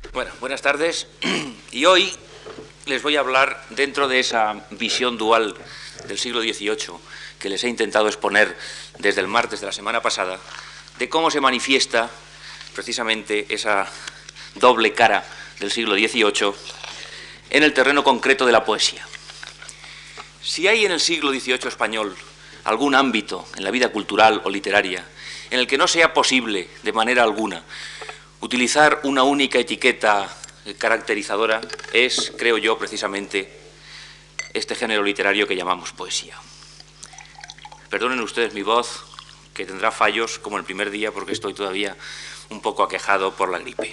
Bueno, buenas tardes. Y hoy les voy a hablar, dentro de esa visión dual del siglo XVIII que les he intentado exponer desde el martes de la semana pasada, de cómo se manifiesta precisamente esa doble cara del siglo XVIII en el terreno concreto de la poesía. Si hay en el siglo XVIII español algún ámbito en la vida cultural o literaria en el que no sea posible de manera alguna utilizar una única etiqueta caracterizadora, es, creo yo, precisamente este género literario que llamamos poesía. Perdonen ustedes mi voz, que tendrá fallos como el primer día, porque estoy todavía un poco aquejado por la gripe.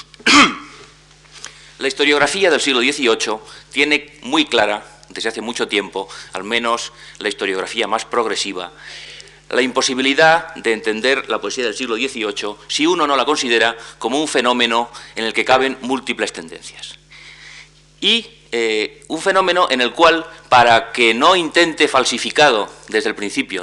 La historiografía del siglo XVIII tiene muy clara, desde hace mucho tiempo, al menos la historiografía más progresiva, la imposibilidad de entender la poesía del siglo XVIII si uno no la considera como un fenómeno en el que caben múltiples tendencias. Y un fenómeno en el cual, para que no intente falsificado desde el principio,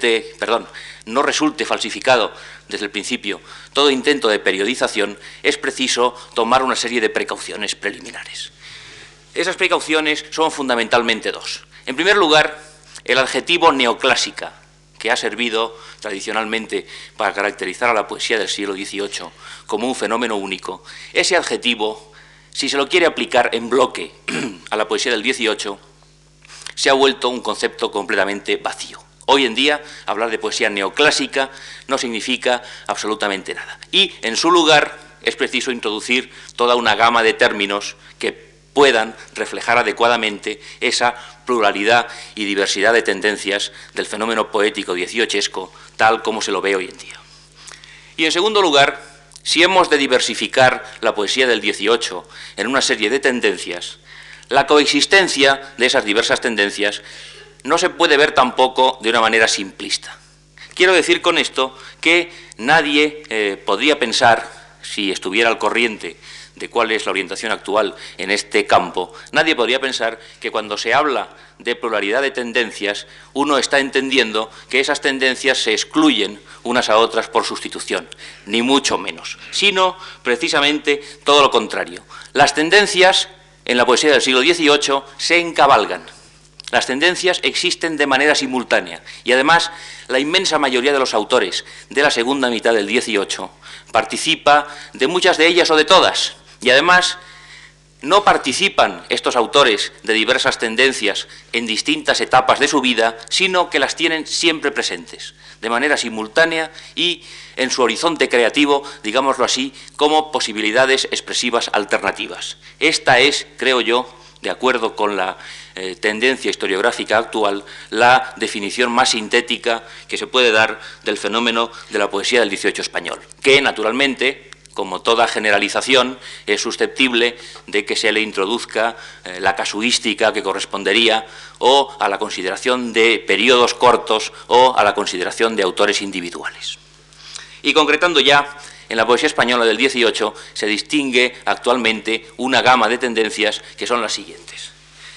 no resulte falsificado desde el principio todo intento de periodización, es preciso tomar una serie de precauciones preliminares. Esas precauciones son fundamentalmente dos. En primer lugar, el adjetivo neoclásica, que ha servido tradicionalmente para caracterizar a la poesía del siglo XVIII como un fenómeno único. Ese adjetivo, si se lo quiere aplicar en bloque a la poesía del XVIII, se ha vuelto un concepto completamente vacío. Hoy en día, hablar de poesía neoclásica no significa absolutamente nada. Y, en su lugar, es preciso introducir toda una gama de términos que puedan reflejar adecuadamente esa pluralidad y diversidad de tendencias del fenómeno poético dieciochesco, tal como se lo ve hoy en día. Y, en segundo lugar, si hemos de diversificar la poesía del XVIII en una serie de tendencias, la coexistencia de esas diversas tendencias no se puede ver tampoco de una manera simplista. Quiero decir con esto que nadie podría pensar, si estuviera al corriente de cuál es la orientación actual en este campo, nadie podría pensar que cuando se habla de pluralidad de tendencias, uno está entendiendo que esas tendencias se excluyen unas a otras por sustitución, ni mucho menos, sino precisamente todo lo contrario. Las tendencias en la poesía del siglo XVIII se encabalgan. Las tendencias existen de manera simultánea y, además, la inmensa mayoría de los autores de la segunda mitad del XVIII participa de muchas de ellas o de todas. Y, además, no participan estos autores de diversas tendencias en distintas etapas de su vida, sino que las tienen siempre presentes, de manera simultánea y en su horizonte creativo, digámoslo así, como posibilidades expresivas alternativas. Esta es, creo yo, de acuerdo con la tendencia historiográfica actual, la definición más sintética que se puede dar del fenómeno de la poesía del XVIII español, que, naturalmente, como toda generalización, es susceptible de que se le introduzca la casuística que correspondería o a la consideración de periodos cortos o a la consideración de autores individuales. Y concretando ya, en la poesía española del XVIII se distingue actualmente una gama de tendencias que son las siguientes.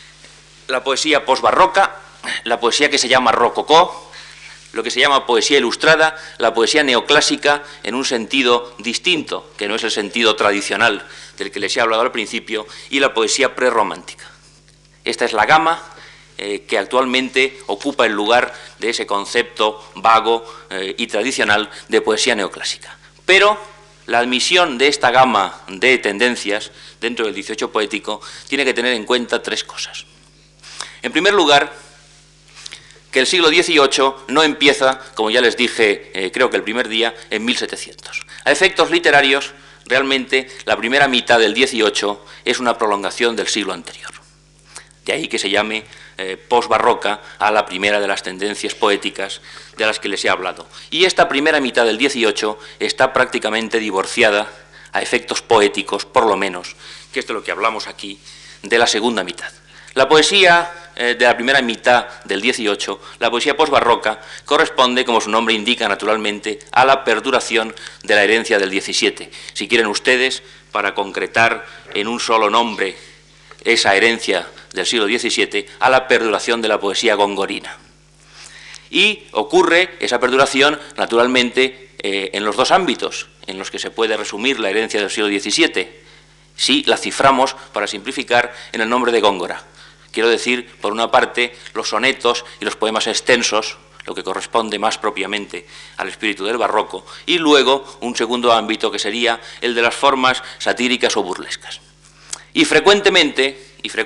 La poesía posbarroca, la poesía que se llama rococó, lo que se llama poesía ilustrada, la poesía neoclásica en un sentido distinto, que no es el sentido tradicional del que les he hablado al principio, y la poesía prerromántica. Esta es la gama que actualmente ocupa el lugar de ese concepto vago y tradicional de poesía neoclásica. Pero la admisión de esta gama de tendencias dentro del XVIII poético tiene que tener en cuenta tres cosas. En primer lugar, que el siglo XVIII no empieza, como ya les dije, creo que el primer día, en 1700. A efectos literarios, realmente, la primera mitad del XVIII es una prolongación del siglo anterior. De ahí que se llame posbarroca a la primera de las tendencias poéticas de las que les he hablado. Y esta primera mitad del XVIII está prácticamente divorciada, a efectos poéticos, por lo menos, que es de lo que hablamos aquí, de la segunda mitad. La poesía de la primera mitad del XVIII, la poesía posbarroca, corresponde, como su nombre indica naturalmente, a la perduración de la herencia del XVII. Si quieren ustedes, para concretar en un solo nombre esa herencia del siglo XVII, a la perduración de la poesía gongorina. Y ocurre esa perduración, naturalmente, en los dos ámbitos en los que se puede resumir la herencia del siglo XVII. si la ciframos, para simplificar, en el nombre de Góngora. Quiero decir, por una parte, los sonetos y los poemas extensos, lo que corresponde más propiamente al espíritu del barroco, y luego un segundo ámbito que sería el de las formas satíricas o burlescas. Y frecuentemente,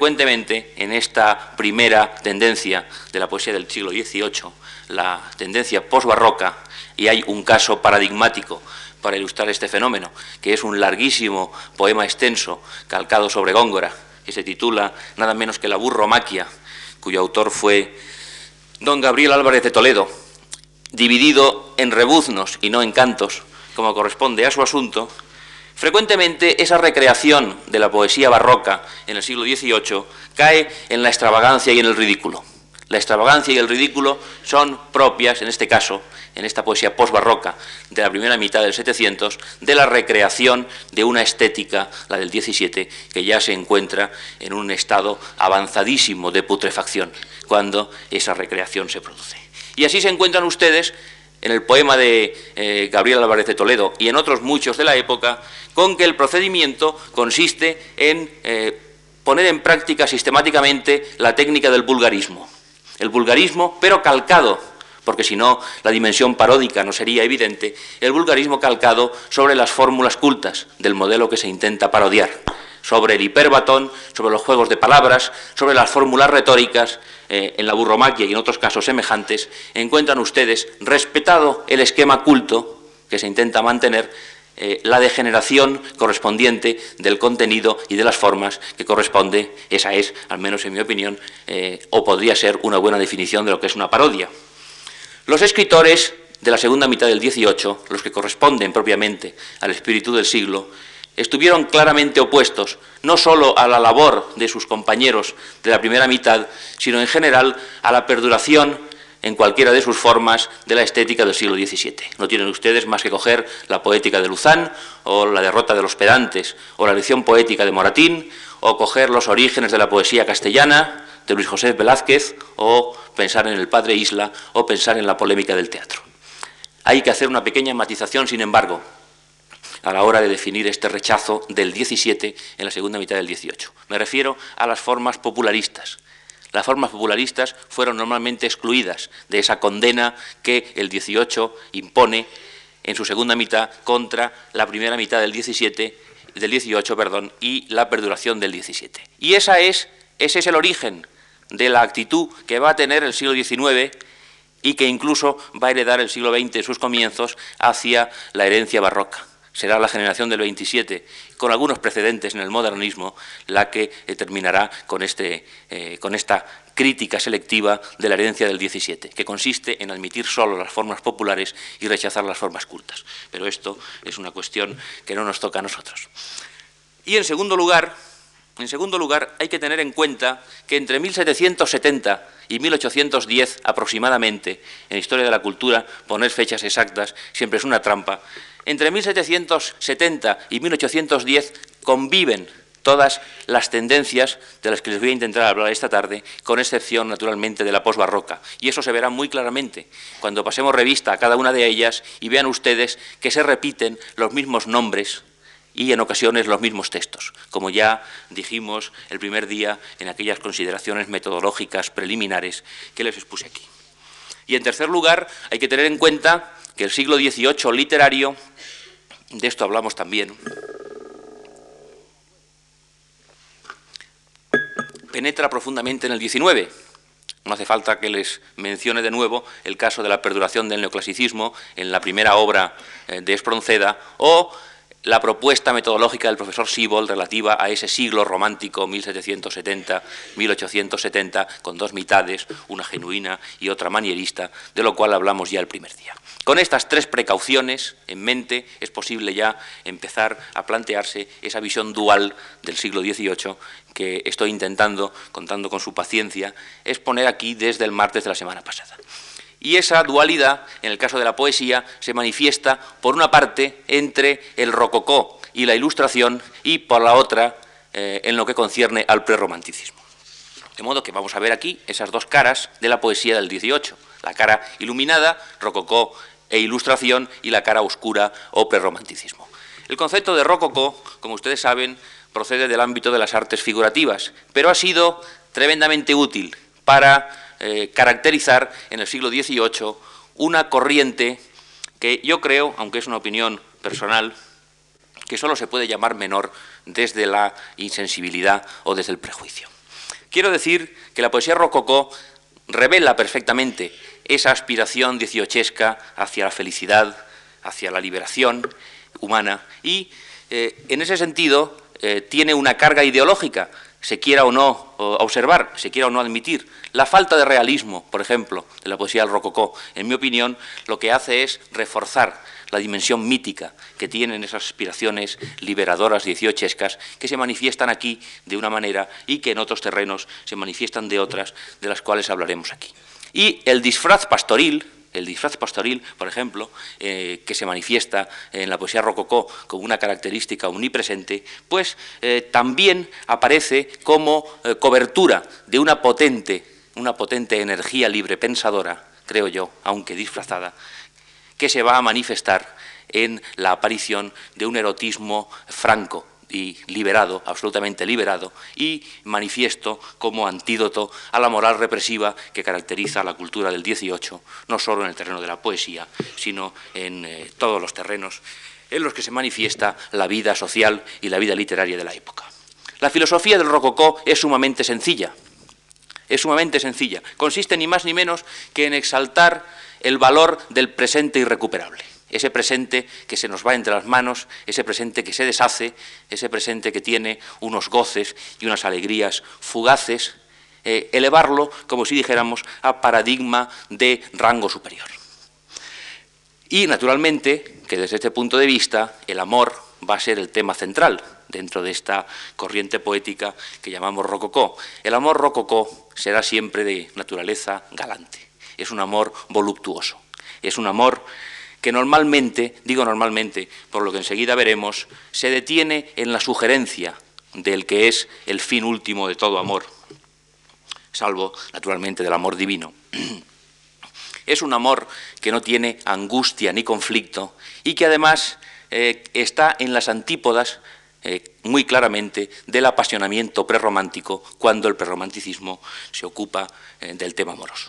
en esta primera tendencia de la poesía del siglo XVIII, la tendencia posbarroca, y hay un caso paradigmático para ilustrar este fenómeno, que es un larguísimo poema extenso calcado sobre Góngora, que se titula nada menos que La burromaquia, cuyo autor fue don Gabriel Álvarez de Toledo, dividido en rebuznos y no en cantos, como corresponde a su asunto. Frecuentemente esa recreación de la poesía barroca en el siglo XVIII cae en la extravagancia y en el ridículo. La extravagancia y el ridículo son propias, en este caso, en esta poesía posbarroca de la primera mitad del 700, de la recreación de una estética, la del 17, que ya se encuentra en un estado avanzadísimo de putrefacción cuando esa recreación se produce. Y así se encuentran ustedes en el poema de Gabriel Álvarez de Toledo y en otros muchos de la época, con que el procedimiento consiste en poner en práctica sistemáticamente la técnica del vulgarismo. El vulgarismo, pero calcado, porque si no la dimensión paródica no sería evidente, el vulgarismo calcado sobre las fórmulas cultas del modelo que se intenta parodiar, sobre el hiperbatón, sobre los juegos de palabras, sobre las fórmulas retóricas. En la burromaquia y en otros casos semejantes, encuentran ustedes, respetado el esquema culto que se intenta mantener, la degeneración correspondiente del contenido y de las formas que corresponde. Esa es, al menos en mi opinión, o podría ser una buena definición de lo que es una parodia. Los escritores de la segunda mitad del XVIII, los que corresponden propiamente al espíritu del siglo, estuvieron claramente opuestos no solo a la labor de sus compañeros de la primera mitad, sino en general a la perduración en cualquiera de sus formas de la estética del siglo XVII. No tienen ustedes más que coger la poética de Luzán, o la derrota de los pedantes, o la lección poética de Moratín, o coger los orígenes de la poesía castellana de Luis José Velázquez, o pensar en el Padre Isla, o pensar en la polémica del teatro. Hay que hacer una pequeña matización, sin embargo, a la hora de definir este rechazo del 17 en la segunda mitad del 18. Me refiero a las formas popularistas. Las formas popularistas fueron normalmente excluidas de esa condena que el 18 impone en su segunda mitad contra la primera mitad del 18, y la perduración del 17. Y ese es el origen de la actitud que va a tener el siglo XIX y que incluso va a heredar el siglo XX en sus comienzos hacia la herencia barroca. Será la generación del 27, con algunos precedentes en el modernismo, la que terminará con esta crítica selectiva de la herencia del 17, que consiste en admitir solo las formas populares y rechazar las formas cultas. Pero esto es una cuestión que no nos toca a nosotros. Y en segundo lugar, hay que tener en cuenta que entre 1770 y 1810 aproximadamente, en la historia de la cultura, poner fechas exactas siempre es una trampa. Entre 1770 y 1810 conviven todas las tendencias de las que les voy a intentar hablar esta tarde, con excepción, naturalmente, de la posbarroca. Y eso se verá muy claramente cuando pasemos revista a cada una de ellas y vean ustedes que se repiten los mismos nombres y en ocasiones los mismos textos, como ya dijimos el primer día en aquellas consideraciones metodológicas preliminares que les expuse aquí. Y en tercer lugar, hay que tener en cuenta que el siglo XVIII literario, de esto hablamos también, penetra profundamente en el XIX. No hace falta que les mencione de nuevo el caso de la perduración del neoclasicismo en la primera obra de Espronceda, o la propuesta metodológica del profesor Siebold relativa a ese siglo romántico 1770-1870, con dos mitades, una genuina y otra manierista, de lo cual hablamos ya el primer día. Con estas tres precauciones en mente es posible ya empezar a plantearse esa visión dual del siglo XVIII que estoy intentando, contando con su paciencia, exponer aquí desde el martes de la semana pasada. Y esa dualidad, en el caso de la poesía, se manifiesta, por una parte, entre el rococó y la ilustración, y por la otra, en lo que concierne al prerromanticismo. De modo que vamos a ver aquí esas dos caras de la poesía del 18, la cara iluminada, rococó e ilustración, y la cara oscura o prerromanticismo. El concepto de rococó, como ustedes saben, procede del ámbito de las artes figurativas, pero ha sido tremendamente útil para caracterizar en el siglo XVIII una corriente que yo creo, aunque es una opinión personal, que solo se puede llamar menor desde la insensibilidad o desde el prejuicio. Quiero decir que la poesía rococó revela perfectamente esa aspiración dieciochesca hacia la felicidad, hacia la liberación humana y, en ese sentido, tiene una carga ideológica, se quiera o no observar, se quiera o no admitir. La falta de realismo, por ejemplo, de la poesía del rococó, en mi opinión, lo que hace es reforzar la dimensión mítica que tienen esas aspiraciones liberadoras dieciochescas que se manifiestan aquí de una manera y que en otros terrenos se manifiestan de otras, de las cuales hablaremos aquí. Y el disfraz pastoril, por ejemplo, que se manifiesta en la poesía rococó como una característica omnipresente, pues también aparece como cobertura de una potente energía libre pensadora, creo yo, aunque disfrazada, que se va a manifestar en la aparición de un erotismo franco y liberado, absolutamente liberado, y manifiesto como antídoto a la moral represiva que caracteriza a la cultura del XVIII, no solo en el terreno de la poesía, sino en todos los terrenos en los que se manifiesta la vida social y la vida literaria de la época. La filosofía del rococó es sumamente sencilla. Consiste ni más ni menos que en exaltar el valor del presente irrecuperable. Ese presente que se nos va entre las manos, ese presente que se deshace, ese presente que tiene unos goces y unas alegrías fugaces, elevarlo, como si dijéramos, a paradigma de rango superior. Y, naturalmente, que desde este punto de vista, el amor va a ser el tema central dentro de esta corriente poética que llamamos rococó. El amor rococó será siempre de naturaleza galante, es un amor voluptuoso, es un amor que normalmente, digo normalmente, por lo que enseguida veremos, se detiene en la sugerencia del que es el fin último de todo amor, salvo, naturalmente, del amor divino. Es un amor que no tiene angustia ni conflicto y que además está en las antípodas muy claramente del apasionamiento prerromántico cuando el prerromanticismo se ocupa del tema amoroso.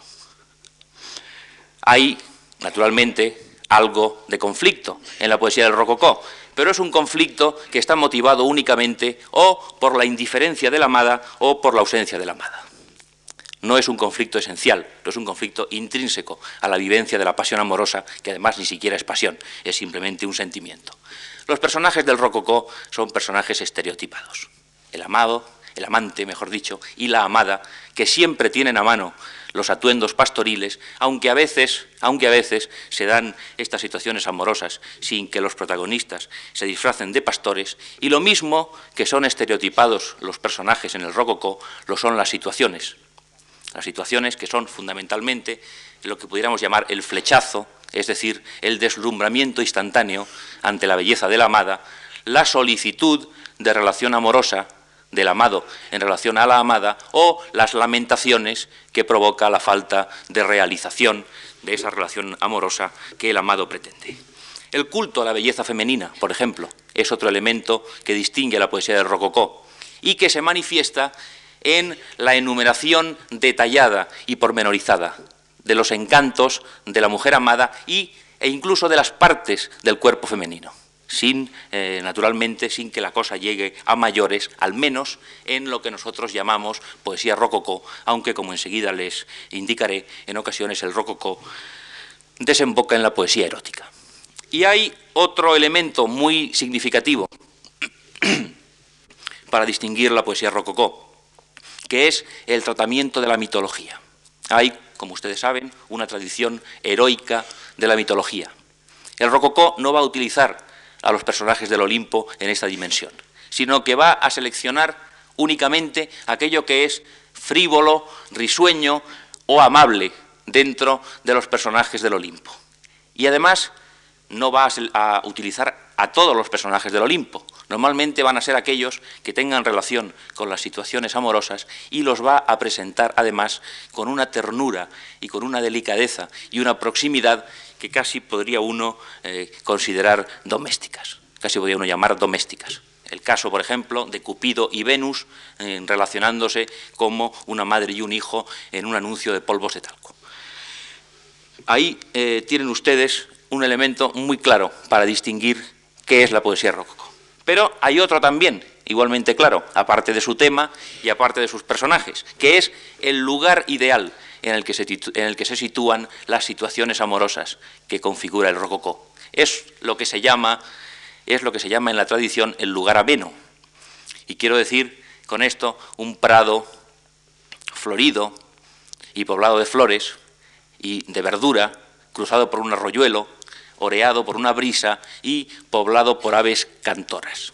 Hay, naturalmente, algo de conflicto en la poesía del rococó, pero es un conflicto que está motivado únicamente o por la indiferencia de la amada o por la ausencia de la amada. No es un conflicto esencial, no es un conflicto intrínseco a la vivencia de la pasión amorosa, que además ni siquiera es pasión, es simplemente un sentimiento. Los personajes del rococó son personajes estereotipados. El amado, el amante, mejor dicho, y la amada, que siempre tienen a mano los atuendos pastoriles, aunque a veces se dan estas situaciones amorosas sin que los protagonistas se disfracen de pastores, y lo mismo que son estereotipados los personajes en el rococó, lo son las situaciones que son fundamentalmente lo que pudiéramos llamar el flechazo, es decir, el deslumbramiento instantáneo ante la belleza de la amada, la solicitud de relación amorosa del amado en relación a la amada o las lamentaciones que provoca la falta de realización de esa relación amorosa que el amado pretende. El culto a la belleza femenina, por ejemplo, es otro elemento que distingue a la poesía del rococó y que se manifiesta en la enumeración detallada y pormenorizada de los encantos de la mujer amada e incluso de las partes del cuerpo femenino, naturalmente sin que la cosa llegue a mayores, al menos en lo que nosotros llamamos poesía rococó, aunque, como enseguida les indicaré, en ocasiones el rococó desemboca en la poesía erótica. Y hay otro elemento muy significativo para distinguir la poesía rococó, que es el tratamiento de la mitología. Hay, como ustedes saben, una tradición heroica de la mitología. El rococó no va a utilizar a los personajes del Olimpo en esta dimensión, sino que va a seleccionar únicamente aquello que es frívolo, risueño o amable dentro de los personajes del Olimpo. Y además no va a utilizar a todos los personajes del Olimpo. Normalmente van a ser aquellos que tengan relación con las situaciones amorosas y los va a presentar además con una ternura y con una delicadeza y una proximidad que casi podría uno considerar domésticas, casi podría uno llamar domésticas. el caso, por ejemplo, de Cupido y Venus relacionándose como una madre y un hijo en un anuncio de polvos de talco. Ahí tienen ustedes un elemento muy claro para distinguir qué es la poesía rococó. Pero hay otro también, igualmente claro, aparte de su tema y aparte de sus personajes, que es el lugar ideal en el que se sitúan las situaciones amorosas que configura el rococó. Es lo que se llama en la tradición el lugar ameno. Y quiero decir con esto un prado florido y poblado de flores y de verdura, cruzado por un arroyuelo, oreado por una brisa y poblado por aves cantoras.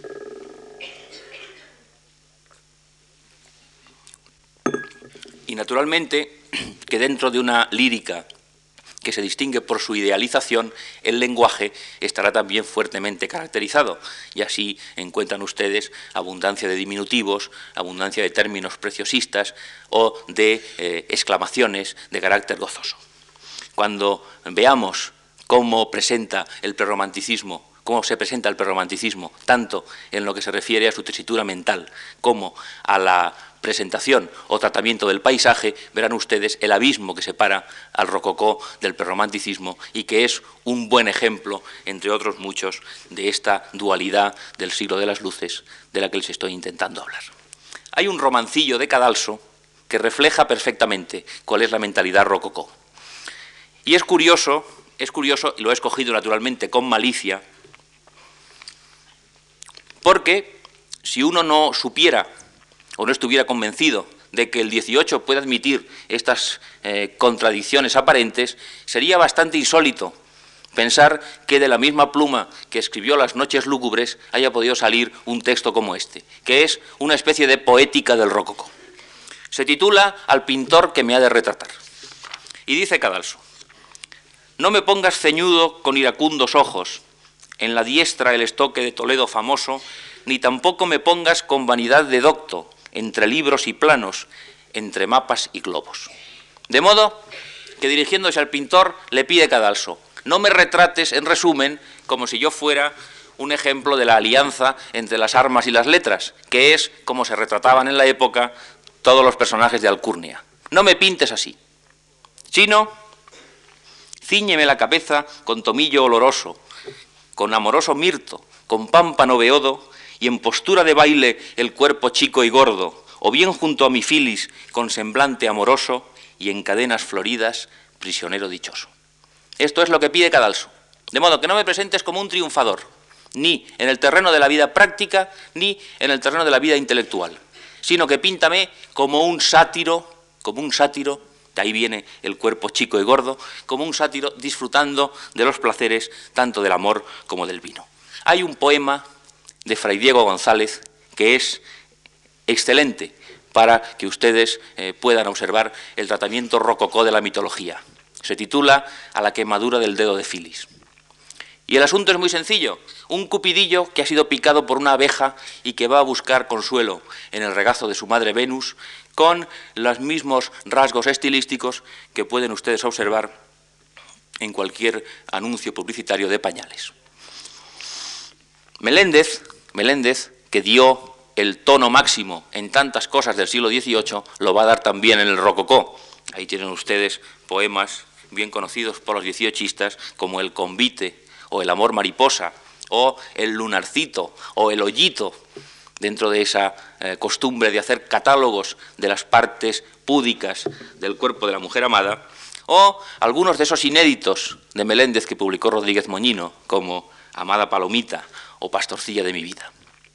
Y naturalmente que dentro de una lírica que se distingue por su idealización, el lenguaje estará también fuertemente caracterizado, y así encuentran ustedes abundancia de diminutivos, abundancia de términos preciosistas o de exclamaciones de carácter gozoso. Cuando veamos cómo se presenta el prerromanticismo, tanto en lo que se refiere a su tesitura mental como a la presentación o tratamiento del paisaje, verán ustedes el abismo que separa al rococó del prerromanticismo y que es un buen ejemplo, entre otros muchos, de esta dualidad del siglo de las luces de la que les estoy intentando hablar. Hay un romancillo de Cadalso que refleja perfectamente cuál es la mentalidad rococó. Y es curioso, y lo he escogido naturalmente con malicia, porque si uno no supiera o no estuviera convencido de que el 18 puede admitir estas contradicciones aparentes, sería bastante insólito pensar que de la misma pluma que escribió Las noches lúgubres haya podido salir un texto como este, que es una especie de poética del rococó. Se titula Al pintor que me ha de retratar. Y dice Cadalso: no me pongas ceñudo con iracundos ojos, en la diestra el estoque de Toledo famoso, ni tampoco me pongas con vanidad de docto, entre libros y planos, entre mapas y globos. De modo que, dirigiéndose al pintor, le pide Cadalso: no me retrates, en resumen, como si yo fuera un ejemplo de la alianza entre las armas y las letras, que es como se retrataban en la época todos los personajes de Alcurnia. No me pintes así, sino cíñeme la cabeza con tomillo oloroso, con amoroso mirto, con pámpano beodo, y en postura de baile el cuerpo chico y gordo, o bien junto a mi filis con semblante amoroso, y en cadenas floridas, prisionero dichoso. Esto es lo que pide Cadalso, de modo que no me presentes como un triunfador, ni en el terreno de la vida práctica, ni en el terreno de la vida intelectual, sino que píntame como un sátiro, de ahí viene el cuerpo chico y gordo, como un sátiro disfrutando de los placeres tanto del amor como del vino. Hay un poema de Fray Diego González que es excelente para que ustedes puedan observar el tratamiento rococó de la mitología. Se titula A la quemadura del dedo de Filis. Y el asunto es muy sencillo: un cupidillo que ha sido picado por una abeja y que va a buscar consuelo en el regazo de su madre Venus, con los mismos rasgos estilísticos que pueden ustedes observar en cualquier anuncio publicitario de pañales. Meléndez, que dio el tono máximo en tantas cosas del siglo XVIII, lo va a dar también en el rococó. Ahí tienen ustedes poemas bien conocidos por los dieciochistas, como El convite, o El amor mariposa, o El lunarcito, o El hoyito, dentro de esa costumbre de hacer catálogos de las partes púdicas del cuerpo de la mujer amada, o algunos de esos inéditos de Meléndez que publicó Rodríguez Moñino, como Amada Palomita o Pastorcilla de mi vida.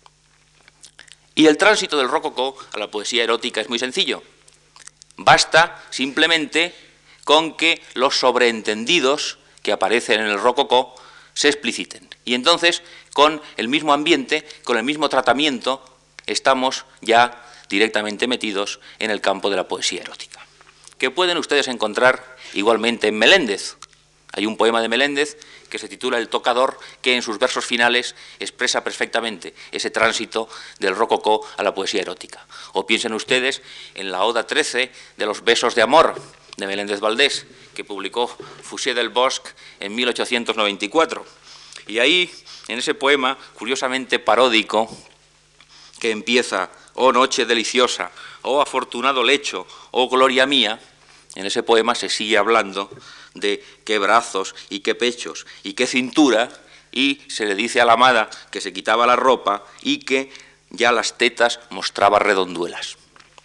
Y el tránsito del rococó a la poesía erótica es muy sencillo. Basta simplemente con que los sobreentendidos que aparecen en el rococó se expliciten. Y entonces, con el mismo ambiente, con el mismo tratamiento, estamos ya directamente metidos en el campo de la poesía erótica, que pueden ustedes encontrar igualmente en Meléndez. Hay un poema de Meléndez que se titula El tocador, que en sus versos finales expresa perfectamente ese tránsito del rococó a la poesía erótica. O piensen ustedes en la Oda 13 de los besos de amor de Meléndez Valdés, que publicó Fouché del Bosc en 1894. Y ahí en ese poema curiosamente paródico que empieza «Oh noche deliciosa», «Oh afortunado lecho», «Oh gloria mía», en ese poema se sigue hablando de qué brazos y qué pechos y qué cintura, y se le dice a la amada que se quitaba la ropa y que ya las tetas mostraba redonduelas.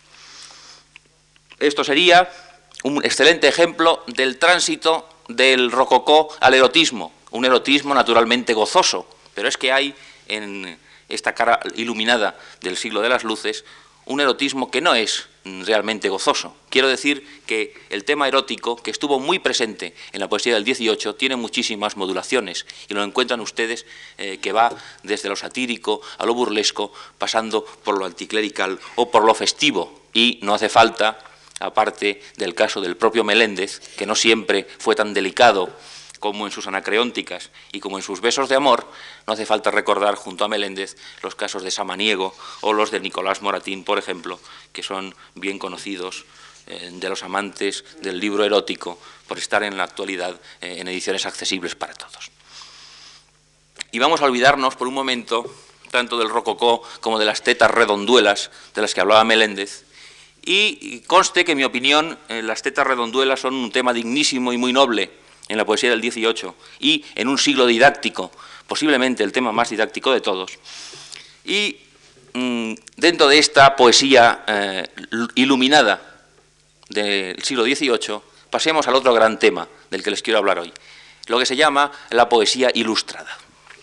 Esto sería un excelente ejemplo del tránsito del rococó al erotismo, un erotismo naturalmente gozoso, pero es que hay en esta cara iluminada del siglo de las luces un erotismo que no es realmente gozoso. Quiero decir que el tema erótico, que estuvo muy presente en la poesía del 18, tiene muchísimas modulaciones y lo encuentran ustedes que va desde lo satírico a lo burlesco, pasando por lo anticlerical o por lo festivo, y no hace falta, aparte del caso del propio Meléndez, que no siempre fue tan delicado como en sus Anacreónticas y como en sus Besos de amor, no hace falta recordar junto a Meléndez los casos de Samaniego o los de Nicolás Moratín, por ejemplo, que son bien conocidos de los amantes del libro erótico por estar en la actualidad en ediciones accesibles para todos. Y vamos a olvidarnos por un momento tanto del rococó como de las tetas redonduelas de las que hablaba Meléndez, y conste que en mi opinión las tetas redonduelas son un tema dignísimo y muy noble en la poesía del 18 y en un siglo didáctico, posiblemente el tema más didáctico de todos. Y dentro de esta poesía iluminada del siglo XVIII, pasemos al otro gran tema del que les quiero hablar hoy, lo que se llama la poesía ilustrada.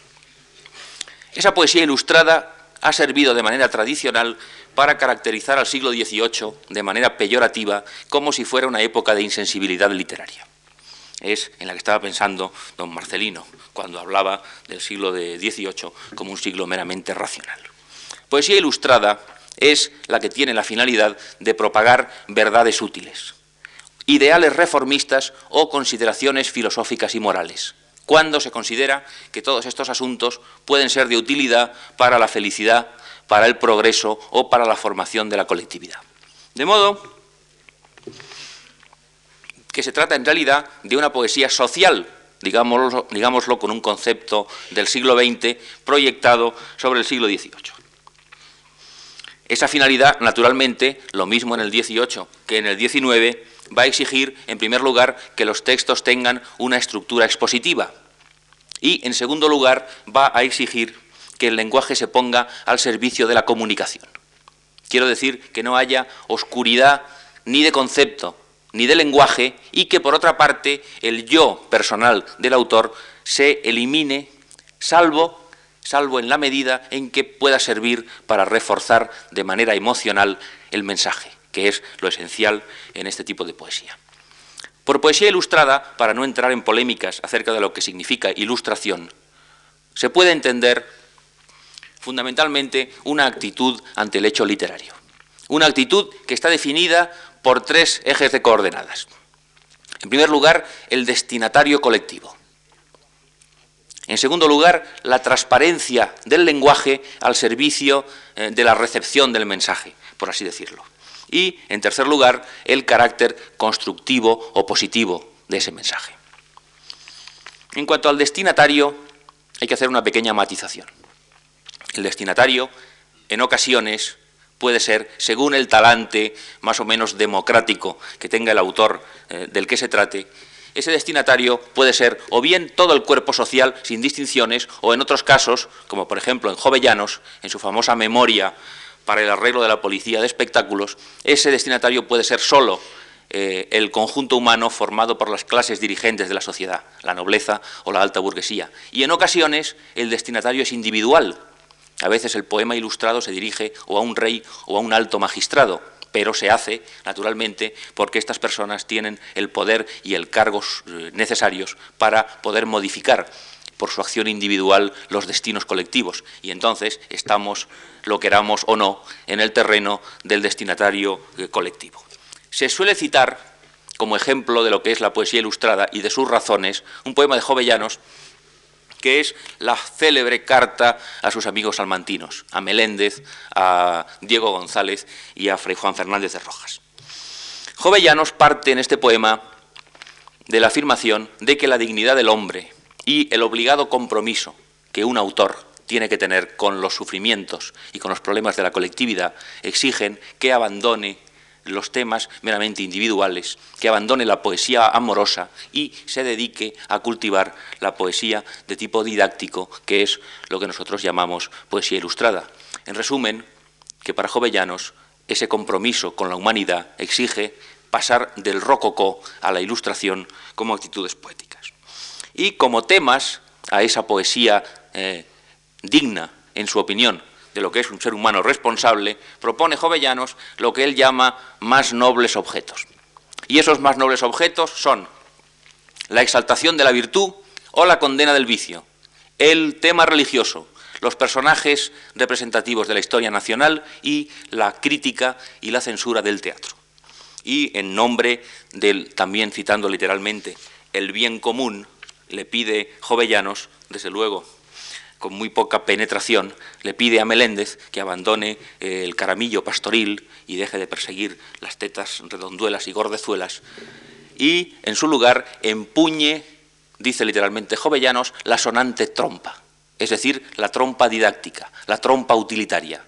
Esa poesía ilustrada ha servido de manera tradicional para caracterizar al siglo XVIII de manera peyorativa, como si fuera una época de insensibilidad literaria. Es en la que estaba pensando don Marcelino cuando hablaba del siglo XVIII como un siglo meramente racional. Poesía ilustrada es la que tiene la finalidad de propagar verdades útiles, ideales reformistas o consideraciones filosóficas y morales, cuando se considera que todos estos asuntos pueden ser de utilidad para la felicidad, para el progreso o para la formación de la colectividad. De modo que se trata en realidad de una poesía social, digámoslo con un concepto del siglo XX proyectado sobre el siglo XVIII. Esa finalidad, naturalmente, lo mismo en el XVIII que en el XIX, va a exigir, en primer lugar, que los textos tengan una estructura expositiva y, en segundo lugar, va a exigir que el lenguaje se ponga al servicio de la comunicación. Quiero decir que no haya oscuridad ni de concepto ni de lenguaje y que, por otra parte, el yo personal del autor se elimine, salvo en la medida en que pueda servir para reforzar de manera emocional el mensaje, que es lo esencial en este tipo de poesía. Por poesía ilustrada, para no entrar en polémicas acerca de lo que significa ilustración, se puede entender fundamentalmente una actitud ante el hecho literario. Una actitud que está definida por tres ejes de coordenadas. En primer lugar, el destinatario colectivo. En segundo lugar, la transparencia del lenguaje al servicio de la recepción del mensaje, por así decirlo. Y, en tercer lugar, el carácter constructivo o positivo de ese mensaje. En cuanto al destinatario, hay que hacer una pequeña matización. El destinatario, en ocasiones, puede ser, según el talante más o menos democrático que tenga el autor del que se trate, ese destinatario puede ser o bien todo el cuerpo social sin distinciones, o en otros casos, como por ejemplo en Jovellanos, en su famosa memoria para el arreglo de la policía de espectáculos, ese destinatario puede ser solo el conjunto humano formado por las clases dirigentes de la sociedad, la nobleza o la alta burguesía. Y en ocasiones el destinatario es individual. A veces el poema ilustrado se dirige o a un rey o a un alto magistrado, pero se hace, naturalmente, porque estas personas tienen el poder y el cargo necesarios para poder modificar por su acción individual los destinos colectivos. Y entonces estamos, lo queramos o no, en el terreno del destinatario colectivo. Se suele citar, como ejemplo de lo que es la poesía ilustrada y de sus razones, un poema de Jovellanos, que es la célebre carta a sus amigos salmantinos, a Meléndez, a Diego González y a Fray Juan Fernández de Rojas. Jovellanos parte en este poema de la afirmación de que la dignidad del hombre y el obligado compromiso que un autor tiene que tener con los sufrimientos y con los problemas de la colectividad exigen que abandone los temas meramente individuales, que abandone la poesía amorosa y se dedique a cultivar la poesía de tipo didáctico, que es lo que nosotros llamamos poesía ilustrada. En resumen, que para Jovellanos ese compromiso con la humanidad exige pasar del rococó a la ilustración como actitudes poéticas. Y como temas a esa poesía digna, en su opinión, de lo que es un ser humano responsable, propone Jovellanos lo que él llama más nobles objetos. Y esos más nobles objetos son la exaltación de la virtud o la condena del vicio, el tema religioso, los personajes representativos de la historia nacional y la crítica y la censura del teatro. Y en nombre del, también citando literalmente, el bien común, le pide Jovellanos, desde luego, con muy poca penetración, le pide a Meléndez que abandone el caramillo pastoril y deje de perseguir las tetas redonduelas y gordezuelas, y en su lugar empuñe, dice literalmente Jovellanos, la sonante trompa, es decir, la trompa didáctica, la trompa utilitaria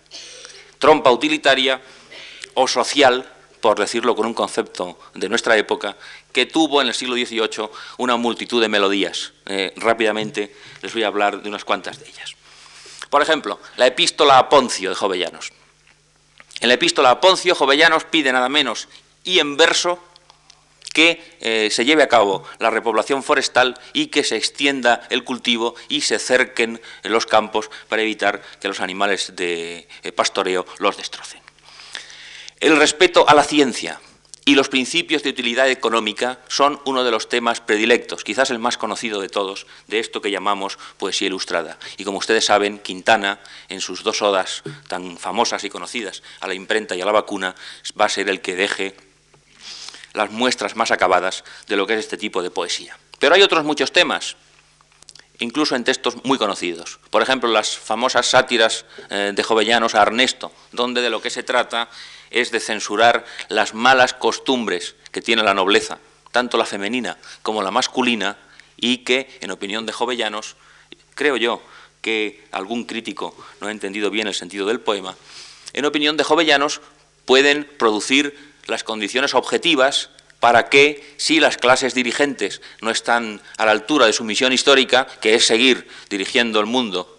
o social, por decirlo con un concepto de nuestra época, que tuvo en el siglo XVIII una multitud de melodías. Rápidamente les voy a hablar de unas cuantas de ellas. Por ejemplo, la epístola a Poncio de Jovellanos. En la epístola a Poncio, Jovellanos pide nada menos y en verso que se lleve a cabo la repoblación forestal y que se extienda el cultivo y se cerquen los campos para evitar que los animales de pastoreo los destrocen. El respeto a la ciencia y los principios de utilidad económica son uno de los temas predilectos, quizás el más conocido de todos, de esto que llamamos poesía ilustrada. Y como ustedes saben, Quintana, en sus dos odas tan famosas y conocidas, a la imprenta y a la vacuna, va a ser el que deje las muestras más acabadas de lo que es este tipo de poesía. Pero hay otros muchos temas, incluso en textos muy conocidos. Por ejemplo, las famosas sátiras de Jovellanos a Ernesto, donde de lo que se trata es de censurar las malas costumbres que tiene la nobleza, tanto la femenina como la masculina, y que, en opinión de Jovellanos, creo yo que algún crítico no ha entendido bien el sentido del poema, en opinión de Jovellanos pueden producir las condiciones objetivas para que, si las clases dirigentes no están a la altura de su misión histórica, que es seguir dirigiendo el mundo,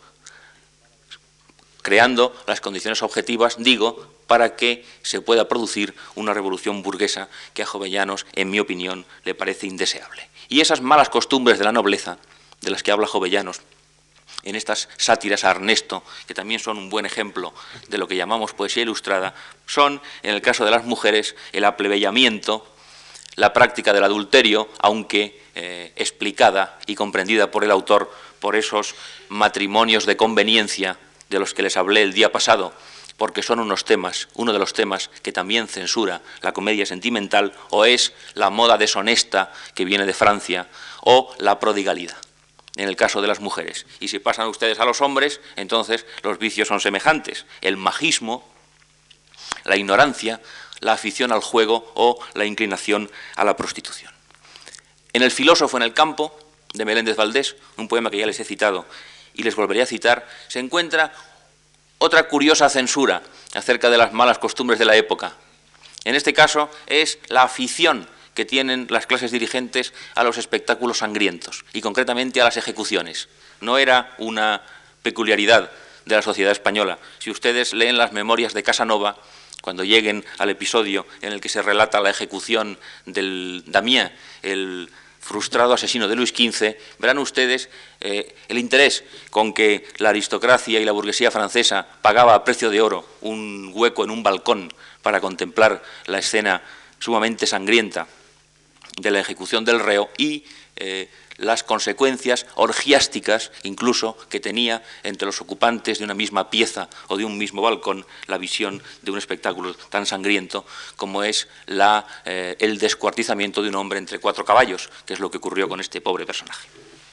creando las condiciones objetivas, digo, para que se pueda producir una revolución burguesa que a Jovellanos, en mi opinión, le parece indeseable. Y esas malas costumbres de la nobleza, de las que habla Jovellanos, en estas sátiras a Ernesto, que también son un buen ejemplo de lo que llamamos poesía ilustrada, son, en el caso de las mujeres, el aplebeyamiento, la práctica del adulterio, aunque explicada y comprendida por el autor por esos matrimonios de conveniencia de los que les hablé el día pasado, porque son unos temas, uno de los temas que también censura la comedia sentimental, o es la moda deshonesta que viene de Francia, o la prodigalidad, en el caso de las mujeres. Y si pasan ustedes a los hombres, entonces los vicios son semejantes. El majismo, la ignorancia, la afición al juego o la inclinación a la prostitución. En El filósofo en el campo, de Meléndez Valdés, un poema que ya les he citado y les volveré a citar, se encuentra otra curiosa censura acerca de las malas costumbres de la época. En este caso es la afición que tienen las clases dirigentes a los espectáculos sangrientos y concretamente a las ejecuciones. No era una peculiaridad de la sociedad española. Si ustedes leen las memorias de Casanova, cuando lleguen al episodio en el que se relata la ejecución del Damiens, el frustrado asesino de Luis XV, verán ustedes el interés con que la aristocracia y la burguesía francesa pagaba a precio de oro un hueco en un balcón para contemplar la escena sumamente sangrienta de la ejecución del reo y las consecuencias orgiásticas incluso que tenía entre los ocupantes de una misma pieza o de un mismo balcón la visión de un espectáculo tan sangriento como es el descuartizamiento de un hombre entre 4 caballos, que es lo que ocurrió con este pobre personaje.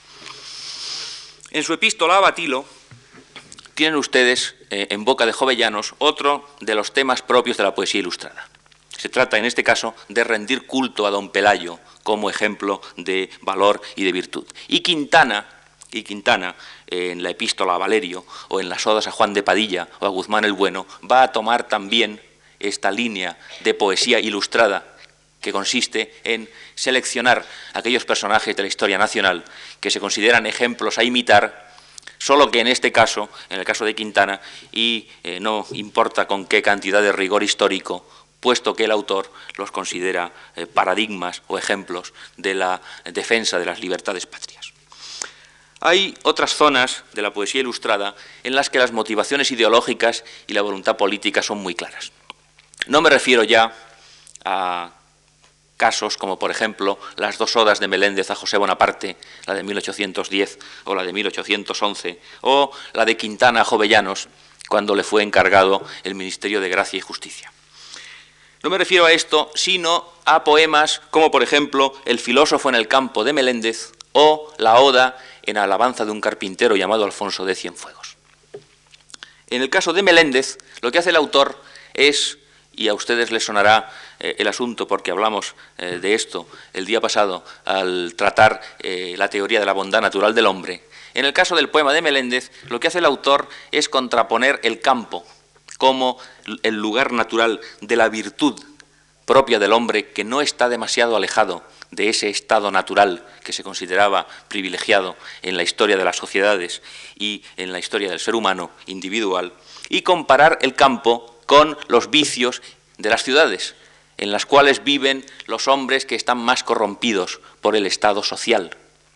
En su epístola a Batilo tienen ustedes en boca de Jovellanos otro de los temas propios de la poesía ilustrada. Se trata, en este caso, de rendir culto a don Pelayo como ejemplo de valor y de virtud. Y Quintana, Y Quintana, en la epístola a Valerio, o en las odas a Juan de Padilla o a Guzmán el Bueno, va a tomar también esta línea de poesía ilustrada que consiste en seleccionar aquellos personajes de la historia nacional que se consideran ejemplos a imitar, solo que en este caso, en el caso de Quintana, y no importa con qué cantidad de rigor histórico, puesto que el autor los considera paradigmas o ejemplos de la defensa de las libertades patrias. Hay otras zonas de la poesía ilustrada en las que las motivaciones ideológicas y la voluntad política son muy claras. No me refiero ya a casos como, por ejemplo, las dos odas de Meléndez a José Bonaparte, la de 1810 o la de 1811, o la de Quintana a Jovellanos, cuando le fue encargado el Ministerio de Gracia y Justicia. No me refiero a esto, sino a poemas como, por ejemplo, El filósofo en el campo de Meléndez o la oda en alabanza de un carpintero llamado Alfonso de Cienfuegos. En el caso de Meléndez, lo que hace el autor es, y a ustedes les sonará el asunto porque hablamos de esto el día pasado al tratar la teoría de la bondad natural del hombre, en el caso del poema de Meléndez, lo que hace el autor es contraponer el campo como el lugar natural de la virtud propia del hombre que no está demasiado alejado de ese estado natural que se consideraba privilegiado en la historia de las sociedades y en la historia del ser humano individual, y comparar el campo con los vicios de las ciudades, en las cuales viven los hombres que están más corrompidos por el estado social.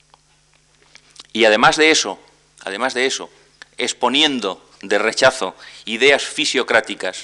Y además de eso, exponiendo de rechazo ideas fisiocráticas,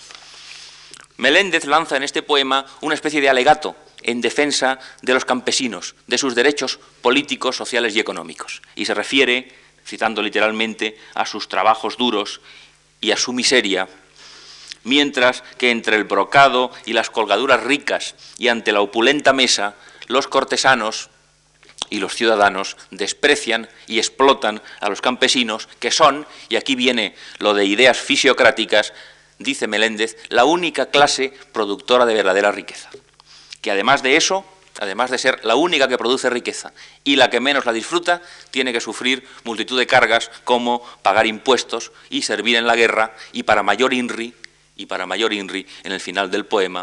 Meléndez lanza en este poema una especie de alegato en defensa de los campesinos, de sus derechos políticos, sociales y económicos. Y se refiere, citando literalmente, a sus trabajos duros y a su miseria, mientras que entre el brocado y las colgaduras ricas y ante la opulenta mesa, los cortesanos y los ciudadanos desprecian y explotan a los campesinos, que son, y aquí viene lo de ideas fisiocráticas, dice Meléndez, la única clase productora de verdadera riqueza. Que además de eso, además de ser la única que produce riqueza y la que menos la disfruta, tiene que sufrir multitud de cargas como pagar impuestos y servir en la guerra, y para mayor INRI, en el final del poema,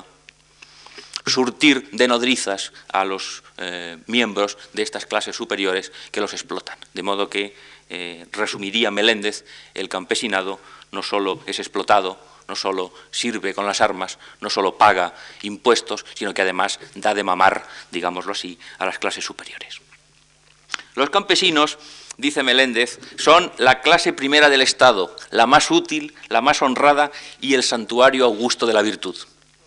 surtir de nodrizas a los miembros de estas clases superiores que los explotan. De modo que, resumiría Meléndez, el campesinado no solo es explotado, no solo sirve con las armas, no solo paga impuestos, sino que además da de mamar, digámoslo así, a las clases superiores. Los campesinos, dice Meléndez, son la clase primera del Estado, la más útil, la más honrada y el santuario augusto de la virtud.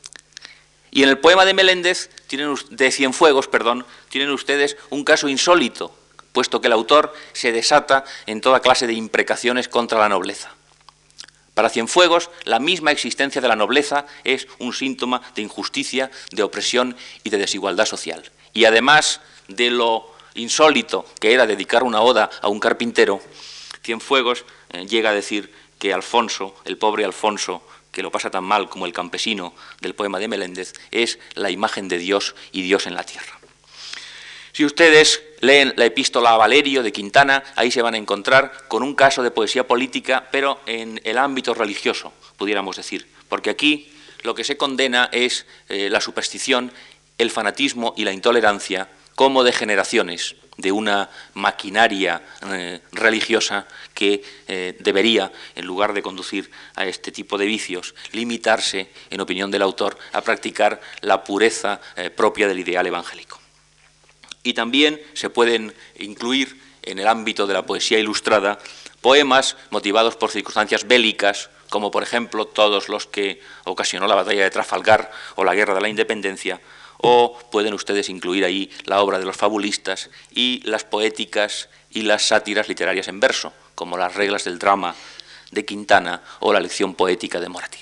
Y en el poema de Meléndez, de Cienfuegos, tienen ustedes un caso insólito, puesto que el autor se desata en toda clase de imprecaciones contra la nobleza. Para Cienfuegos, la misma existencia de la nobleza es un síntoma de injusticia, de opresión y de desigualdad social. Y además de lo insólito que era dedicar una oda a un carpintero, Cienfuegos llega a decir que Alfonso, el pobre Alfonso, que lo pasa tan mal como el campesino del poema de Meléndez, es la imagen de Dios y Dios en la tierra. Si ustedes leen la epístola a Valerio de Quintana, ahí se van a encontrar con un caso de poesía política, pero en el ámbito religioso, pudiéramos decir, porque aquí lo que se condena es la superstición, el fanatismo y la intolerancia como degeneraciones de una maquinaria religiosa que debería, en lugar de conducir a este tipo de vicios, limitarse, en opinión del autor, a practicar la pureza propia del ideal evangélico. Y también se pueden incluir en el ámbito de la poesía ilustrada poemas motivados por circunstancias bélicas, como por ejemplo todos los que ocasionó la batalla de Trafalgar o la Guerra de la Independencia, o pueden ustedes incluir ahí la obra de los fabulistas y las poéticas y las sátiras literarias en verso, como las reglas del drama de Quintana o la lección poética de Moratín.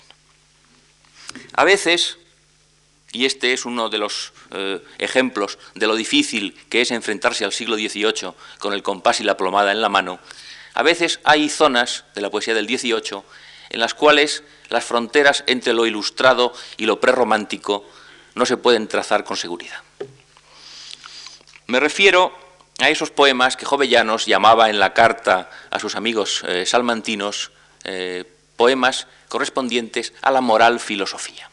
A veces, y este es uno de los ejemplos de lo difícil que es enfrentarse al siglo XVIII con el compás y la plomada en la mano, a veces hay zonas de la poesía del XVIII en las cuales las fronteras entre lo ilustrado y lo prerromántico no se pueden trazar con seguridad. Me refiero a esos poemas que Jovellanos llamaba en la carta a sus amigos salmantinos poemas correspondientes a la moral filosofía.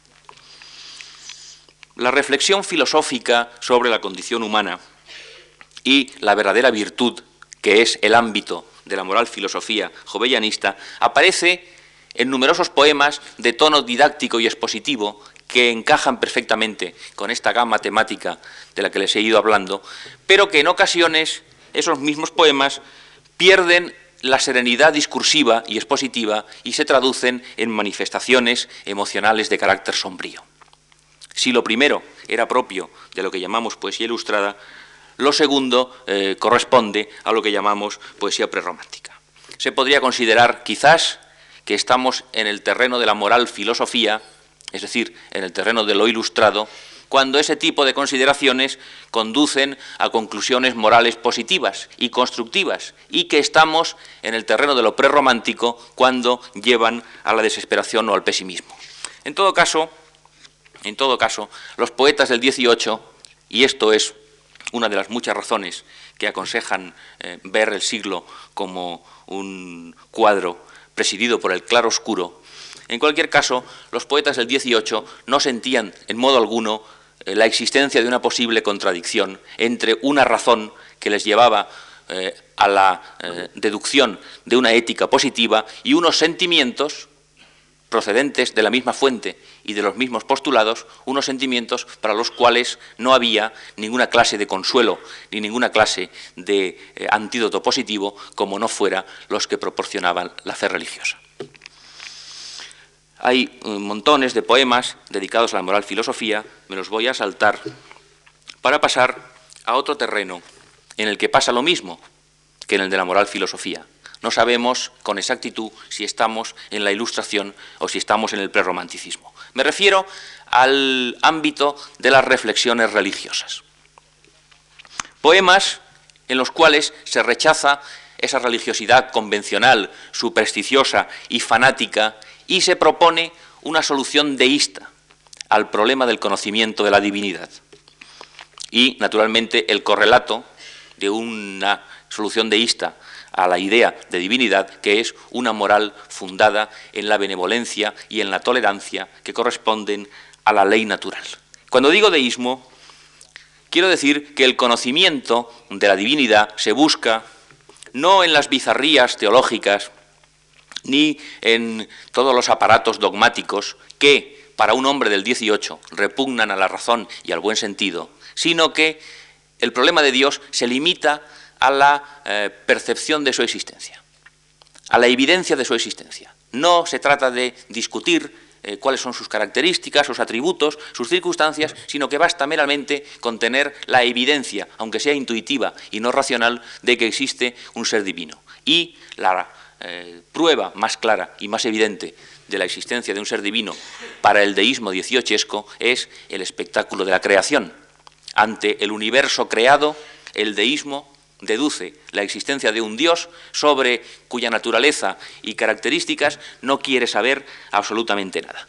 La reflexión filosófica sobre la condición humana y la verdadera virtud, que es el ámbito de la moral filosofía jovellanista, aparece en numerosos poemas de tono didáctico y expositivo que encajan perfectamente con esta gama temática de la que les he ido hablando, pero que en ocasiones esos mismos poemas pierden la serenidad discursiva y expositiva y se traducen en manifestaciones emocionales de carácter sombrío. Si lo primero era propio de lo que llamamos poesía ilustrada, lo segundo corresponde a lo que llamamos poesía prerromántica. Se podría considerar quizás que estamos en el terreno de la moral filosofía, es decir, en el terreno de lo ilustrado, cuando ese tipo de consideraciones conducen a conclusiones morales positivas y constructivas, y que estamos en el terreno de lo prerromántico cuando llevan a la desesperación o al pesimismo. En todo caso, los poetas del 18, y esto es una de las muchas razones que aconsejan ver el siglo como un cuadro presidido por el claroscuro, en cualquier caso, los poetas del 18 no sentían en modo alguno la existencia de una posible contradicción entre una razón que les llevaba a la deducción de una ética positiva y unos sentimientos procedentes de la misma fuente y de los mismos postulados, unos sentimientos para los cuales no había ninguna clase de consuelo ni ninguna clase de antídoto positivo como no fuera los que proporcionaban la fe religiosa. Hay montones de poemas dedicados a la moral filosofía, me los voy a saltar para pasar a otro terreno en el que pasa lo mismo que en el de la moral filosofía. No sabemos con exactitud si estamos en la ilustración o si estamos en el prerromanticismo. Me refiero al ámbito de las reflexiones religiosas. Poemas en los cuales se rechaza esa religiosidad convencional, supersticiosa y fanática y se propone una solución deísta al problema del conocimiento de la divinidad. Y, naturalmente, el correlato de una solución deísta a la idea de divinidad, que es una moral fundada en la benevolencia y en la tolerancia que corresponden a la ley natural. Cuando digo deísmo, quiero decir que el conocimiento de la divinidad se busca no en las bizarrías teológicas ni en todos los aparatos dogmáticos que, para un hombre del 18, repugnan a la razón y al buen sentido, sino que el problema de Dios se limita a la percepción de su existencia, a la evidencia de su existencia. No se trata de discutir cuáles son sus características, sus atributos, sus circunstancias, sino que basta meramente con tener la evidencia, aunque sea intuitiva y no racional, de que existe un ser divino. Y la prueba más clara y más evidente de la existencia de un ser divino para el deísmo dieciochesco es el espectáculo de la creación. Ante el universo creado, el deísmo deduce la existencia de un Dios sobre cuya naturaleza y características no quiere saber absolutamente nada.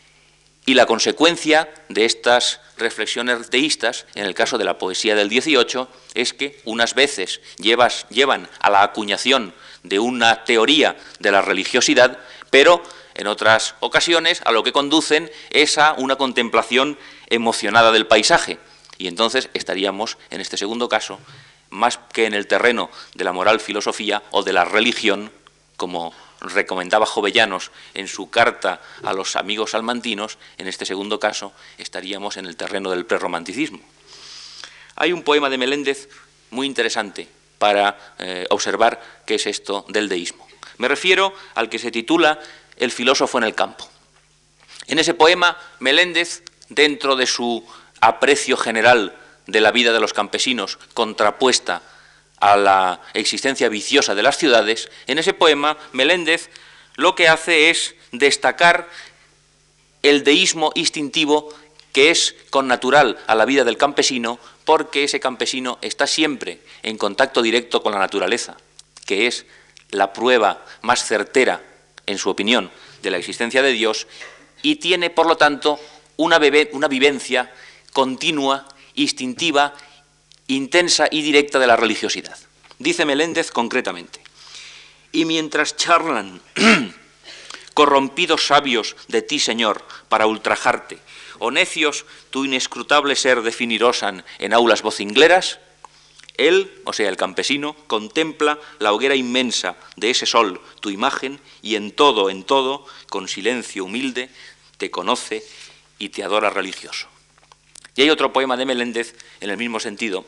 Y la consecuencia de estas reflexiones deístas, en el caso de la poesía del 18, es que unas veces llevan a la acuñación de una teoría de la religiosidad, pero en otras ocasiones a lo que conducen es a una contemplación emocionada del paisaje. Y entonces estaríamos, en este segundo caso, más que en el terreno de la moral filosofía o de la religión, como recomendaba Jovellanos en su carta a los amigos salmantinos, en este segundo caso estaríamos en el terreno del prerromanticismo. Hay un poema de Meléndez muy interesante para observar qué es esto del deísmo. Me refiero al que se titula El filósofo en el campo. En ese poema, Meléndez, dentro de su aprecio general de la vida de los campesinos contrapuesta a la existencia viciosa de las ciudades, en ese poema Meléndez lo que hace es destacar el deísmo instintivo que es connatural a la vida del campesino, porque ese campesino está siempre en contacto directo con la naturaleza, que es la prueba más certera, en su opinión, de la existencia de Dios, y tiene, por lo tanto, una vivencia continua, instintiva intensa y directa de la religiosidad. Dice Meléndez concretamente: y mientras charlan corrompidos sabios de ti, Señor, para ultrajarte, o necios tu inescrutable ser definirosan en aulas vocingleras, él, o sea, el campesino, contempla la hoguera inmensa de ese sol, tu imagen, y en todo, con silencio humilde, te conoce y te adora religioso. Y hay otro poema de Meléndez en el mismo sentido,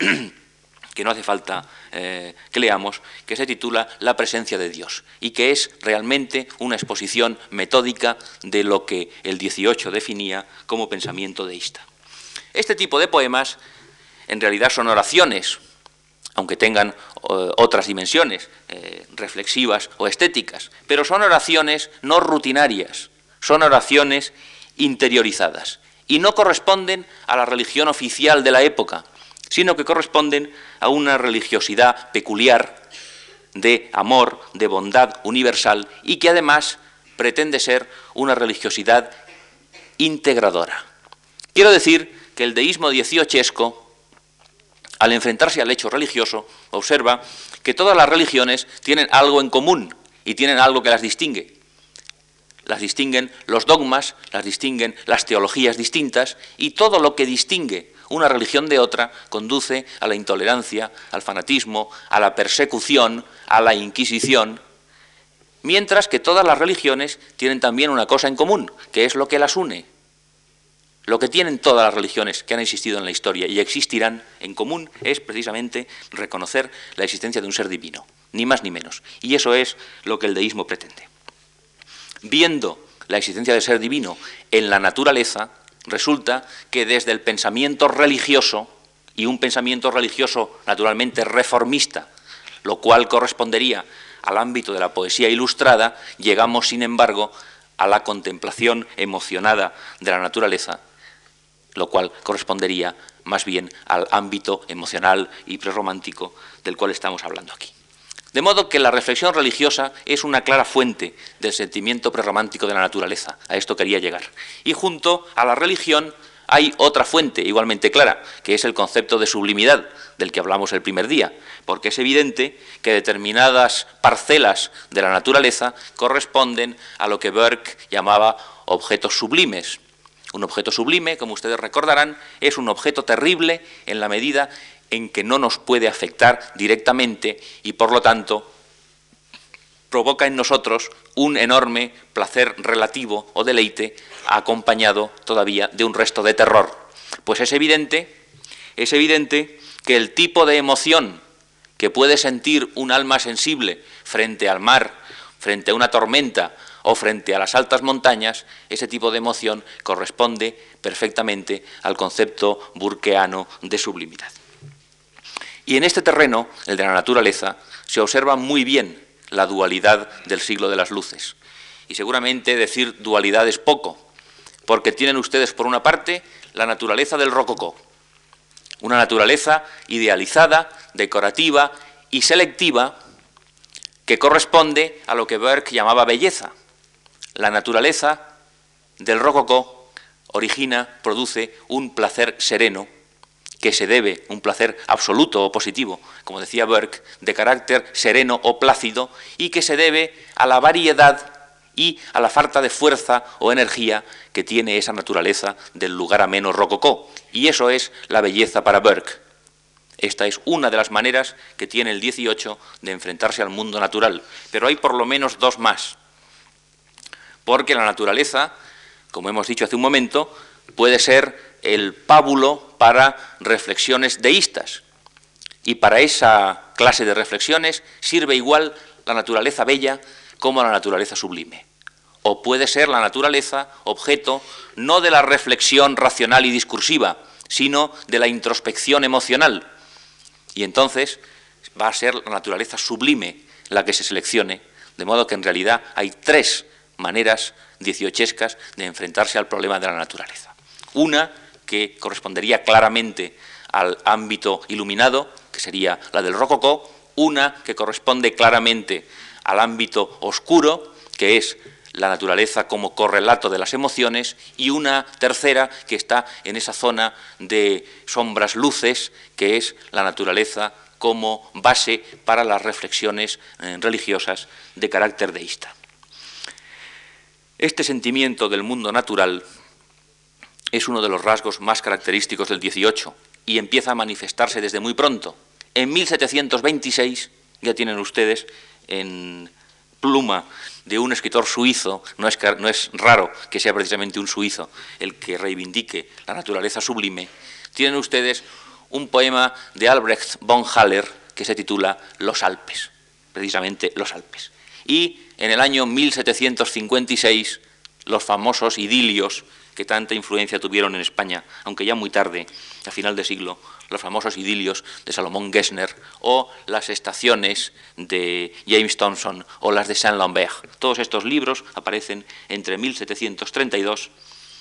que no hace falta que leamos, que se titula La presencia de Dios, y que es realmente una exposición metódica de lo que el 18 definía como pensamiento deísta. Este tipo de poemas en realidad son oraciones, aunque tengan otras dimensiones reflexivas o estéticas, pero son oraciones no rutinarias, son oraciones interiorizadas, y no corresponden a la religión oficial de la época, sino que corresponden a una religiosidad peculiar de amor, de bondad universal, y que además pretende ser una religiosidad integradora. Quiero decir que el deísmo dieciochesco, al enfrentarse al hecho religioso, observa que todas las religiones tienen algo en común y tienen algo que las distingue. Las distinguen los dogmas, las distinguen las teologías distintas, y todo lo que distingue una religión de otra conduce a la intolerancia, al fanatismo, a la persecución, a la inquisición, mientras que todas las religiones tienen también una cosa en común, que es lo que las une. Lo que tienen todas las religiones que han existido en la historia y existirán en común es precisamente reconocer la existencia de un ser divino, ni más ni menos. Y eso es lo que el deísmo pretende. Viendo la existencia del ser divino en la naturaleza, resulta que desde el pensamiento religioso, y un pensamiento religioso naturalmente reformista, lo cual correspondería al ámbito de la poesía ilustrada, llegamos, sin embargo, a la contemplación emocionada de la naturaleza, lo cual correspondería más bien al ámbito emocional y prerromántico del cual estamos hablando aquí. De modo que la reflexión religiosa es una clara fuente del sentimiento prerromántico de la naturaleza, a esto quería llegar. Y junto a la religión hay otra fuente igualmente clara, que es el concepto de sublimidad, del que hablamos el primer día, porque es evidente que determinadas parcelas de la naturaleza corresponden a lo que Burke llamaba objetos sublimes. Un objeto sublime, como ustedes recordarán, es un objeto terrible en la medida en que no nos puede afectar directamente y, por lo tanto, provoca en nosotros un enorme placer relativo o deleite, acompañado todavía de un resto de terror. Pues es evidente que el tipo de emoción que puede sentir un alma sensible frente al mar, frente a una tormenta o frente a las altas montañas, ese tipo de emoción corresponde perfectamente al concepto burkeano de sublimidad. Y en este terreno, el de la naturaleza, se observa muy bien la dualidad del siglo de las luces. Y seguramente decir dualidad es poco, porque tienen ustedes por una parte la naturaleza del rococó, una naturaleza idealizada, decorativa y selectiva que corresponde a lo que Burke llamaba belleza. La naturaleza del rococó produce un placer sereno, que se debe, un placer absoluto o positivo, como decía Burke, de carácter sereno o plácido, y que se debe a la variedad y a la falta de fuerza o energía que tiene esa naturaleza del lugar ameno rococó. Y eso es la belleza para Burke. Esta es una de las maneras que tiene el 18 de enfrentarse al mundo natural, pero hay por lo menos dos más, porque la naturaleza, como hemos dicho hace un momento, puede ser el pábulo para reflexiones deístas, y para esa clase de reflexiones sirve igual la naturaleza bella como la naturaleza sublime. O puede ser la naturaleza objeto no de la reflexión racional y discursiva, sino de la introspección emocional, y entonces va a ser la naturaleza sublime la que se seleccione, de modo que en realidad hay tres maneras dieciochescas de enfrentarse al problema de la naturaleza. Una que correspondería claramente al ámbito iluminado, que sería la del rococó, una que corresponde claramente al ámbito oscuro, que es la naturaleza como correlato de las emociones, y una tercera que está en esa zona de sombras-luces, que es la naturaleza como base para las reflexiones religiosas de carácter deísta. Este sentimiento del mundo natural es uno de los rasgos más característicos del XVIII y empieza a manifestarse desde muy pronto. En 1726, ya tienen ustedes en pluma de un escritor suizo, no es raro que sea precisamente un suizo el que reivindique la naturaleza sublime, tienen ustedes un poema de Albrecht von Haller que se titula Los Alpes, precisamente Los Alpes. Y en el año 1756, los famosos idilios que tanta influencia tuvieron en España, aunque ya muy tarde, a final de siglo, los famosos idilios de Salomón Gessner o las estaciones de James Thomson o las de Saint-Lambert. Todos estos libros aparecen entre 1732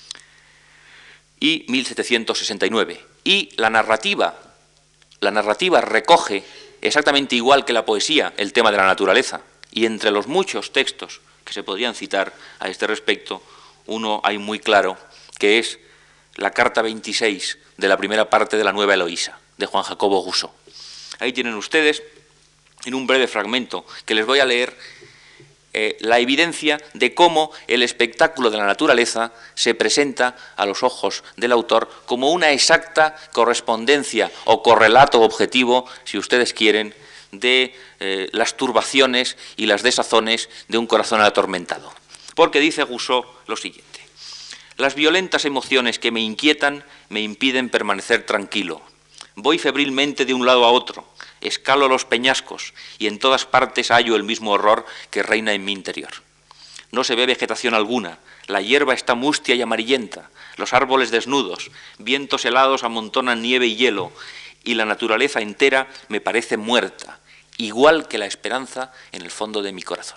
y 1769. Y la narrativa recoge exactamente igual que la poesía el tema de la naturaleza. Y entre los muchos textos que se podrían citar a este respecto, uno hay muy claro, que es la carta 26 de la primera parte de la Nueva Eloísa, de Juan Jacobo Rousseau. Ahí tienen ustedes, en un breve fragmento que les voy a leer, la evidencia de cómo el espectáculo de la naturaleza se presenta a los ojos del autor como una exacta correspondencia o correlato objetivo, si ustedes quieren, de las turbaciones y las desazones de un corazón atormentado. Porque dice Rousseau lo siguiente: las violentas emociones que me inquietan me impiden permanecer tranquilo. Voy febrilmente de un lado a otro, escalo los peñascos y en todas partes hallo el mismo horror que reina en mi interior. No se ve vegetación alguna, la hierba está mustia y amarillenta, los árboles desnudos, vientos helados amontonan nieve y hielo, y la naturaleza entera me parece muerta, igual que la esperanza en el fondo de mi corazón.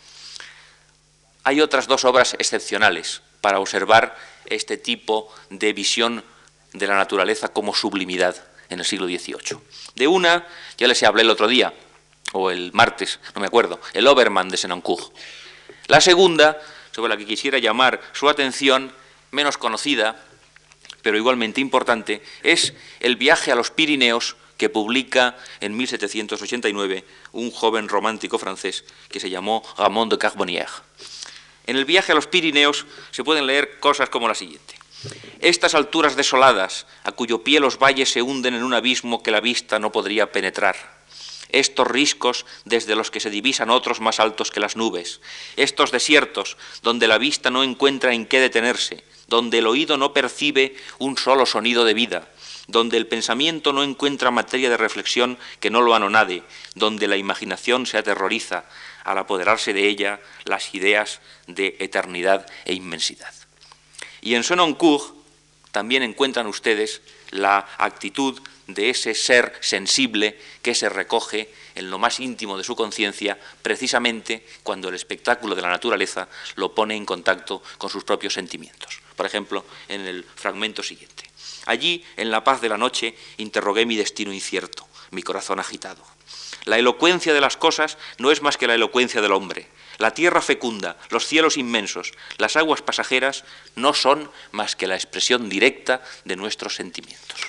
Hay otras dos obras excepcionales para observar este tipo de visión de la naturaleza como sublimidad en el siglo XVIII. De una, ya les hablé el otro día, o el martes, no me acuerdo, el Obermann de Senancour. La segunda, sobre la que quisiera llamar su atención, menos conocida, pero igualmente importante, es El viaje a los Pirineos, que publica en 1789 un joven romántico francés que se llamó Ramón de Carbonnière. En El viaje a los Pirineos se pueden leer cosas como la siguiente: estas alturas desoladas, a cuyo pie los valles se hunden en un abismo que la vista no podría penetrar. Estos riscos desde los que se divisan otros más altos que las nubes. Estos desiertos donde la vista no encuentra en qué detenerse, donde el oído no percibe un solo sonido de vida, donde el pensamiento no encuentra materia de reflexión que no lo anonade, donde la imaginación se aterroriza al apoderarse de ella las ideas de eternidad e inmensidad. Y en Senancour también encuentran ustedes la actitud de ese ser sensible que se recoge en lo más íntimo de su conciencia, precisamente cuando el espectáculo de la naturaleza lo pone en contacto con sus propios sentimientos. Por ejemplo, en el fragmento siguiente: allí, en la paz de la noche, interrogué mi destino incierto, mi corazón agitado. La elocuencia de las cosas no es más que la elocuencia del hombre. La tierra fecunda, los cielos inmensos, las aguas pasajeras no son más que la expresión directa de nuestros sentimientos.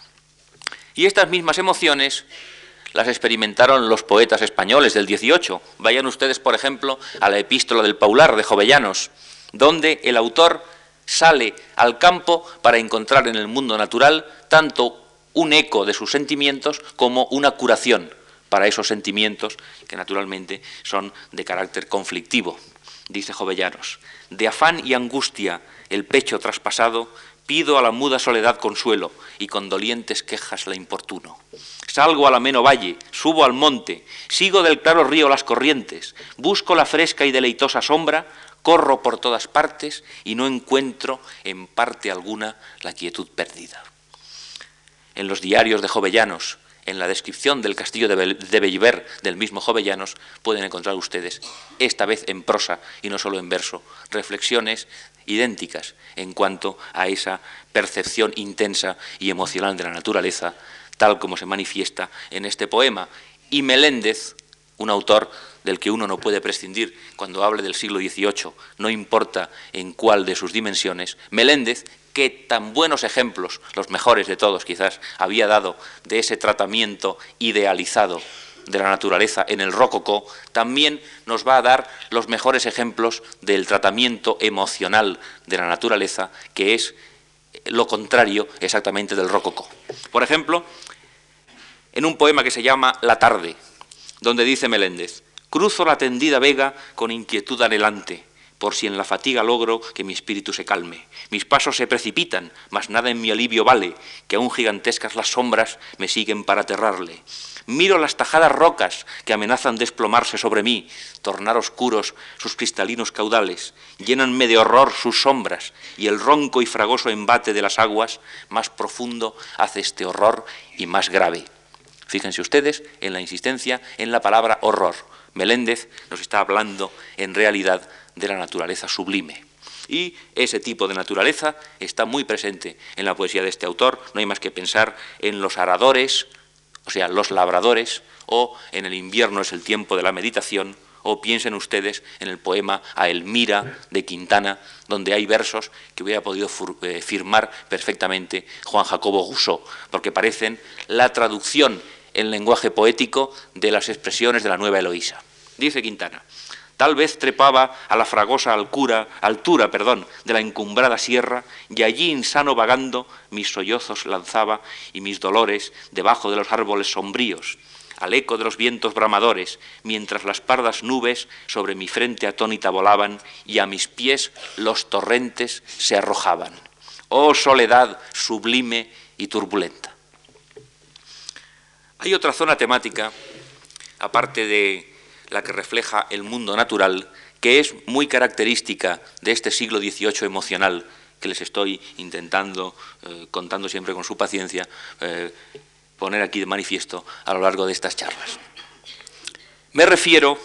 Y estas mismas emociones las experimentaron los poetas españoles del XVIII. Vayan ustedes, por ejemplo, a la Epístola del Paular de Jovellanos, donde el autor sale al campo para encontrar en el mundo natural tanto un eco de sus sentimientos como una curación para esos sentimientos que naturalmente son de carácter conflictivo. Dice Jovellanos: de afán y angustia el pecho traspasado, pido a la muda soledad consuelo y con dolientes quejas la importuno. Salgo al ameno valle, subo al monte, sigo del claro río las corrientes, busco la fresca y deleitosa sombra, corro por todas partes y no encuentro en parte alguna la quietud perdida. En los diarios de Jovellanos, en la descripción del castillo de Bellver del mismo Jovellanos, pueden encontrar ustedes, esta vez en prosa y no solo en verso, reflexiones idénticas en cuanto a esa percepción intensa y emocional de la naturaleza, tal como se manifiesta en este poema. Y Meléndez, un autor del que uno no puede prescindir cuando hable del siglo XVIII, no importa en cuál de sus dimensiones, Meléndez, que tan buenos ejemplos, los mejores de todos quizás, había dado de ese tratamiento idealizado de la naturaleza en el rococó, también nos va a dar los mejores ejemplos del tratamiento emocional de la naturaleza, que es lo contrario exactamente del rococó. Por ejemplo, en un poema que se llama La tarde, donde dice Meléndez: cruzo la tendida vega con inquietud anhelante, por si en la fatiga logro que mi espíritu se calme. Mis pasos se precipitan, mas nada en mi alivio vale, que aún gigantescas las sombras me siguen para aterrarle. Miro las tajadas rocas que amenazan desplomarse sobre mí, tornar oscuros sus cristalinos caudales, llénanme de horror sus sombras, y el ronco y fragoso embate de las aguas más profundo hace este horror y más grave. Fíjense ustedes en la insistencia en la palabra horror. Meléndez nos está hablando en realidad de la naturaleza sublime. Y ese tipo de naturaleza está muy presente en la poesía de este autor. No hay más que pensar en los aradores, o sea, los labradores, o en el invierno es el tiempo de la meditación, o piensen ustedes en el poema A Elmira de Quintana, donde hay versos que hubiera podido firmar perfectamente Juan Jacobo Rousseau, porque parecen la traducción en lenguaje poético de las expresiones de la Nueva Eloísa. Dice Quintana: tal vez trepaba a la fragosa altura de la encumbrada sierra, y allí insano vagando mis sollozos lanzaba y mis dolores debajo de los árboles sombríos, al eco de los vientos bramadores, mientras las pardas nubes sobre mi frente atónita volaban y a mis pies los torrentes se arrojaban. Oh soledad sublime y turbulenta. Hay otra zona temática, aparte de la que refleja el mundo natural, que es muy característica de este siglo XVIII emocional, que les estoy intentando, contando siempre con su paciencia, poner aquí de manifiesto a lo largo de estas charlas. Me refiero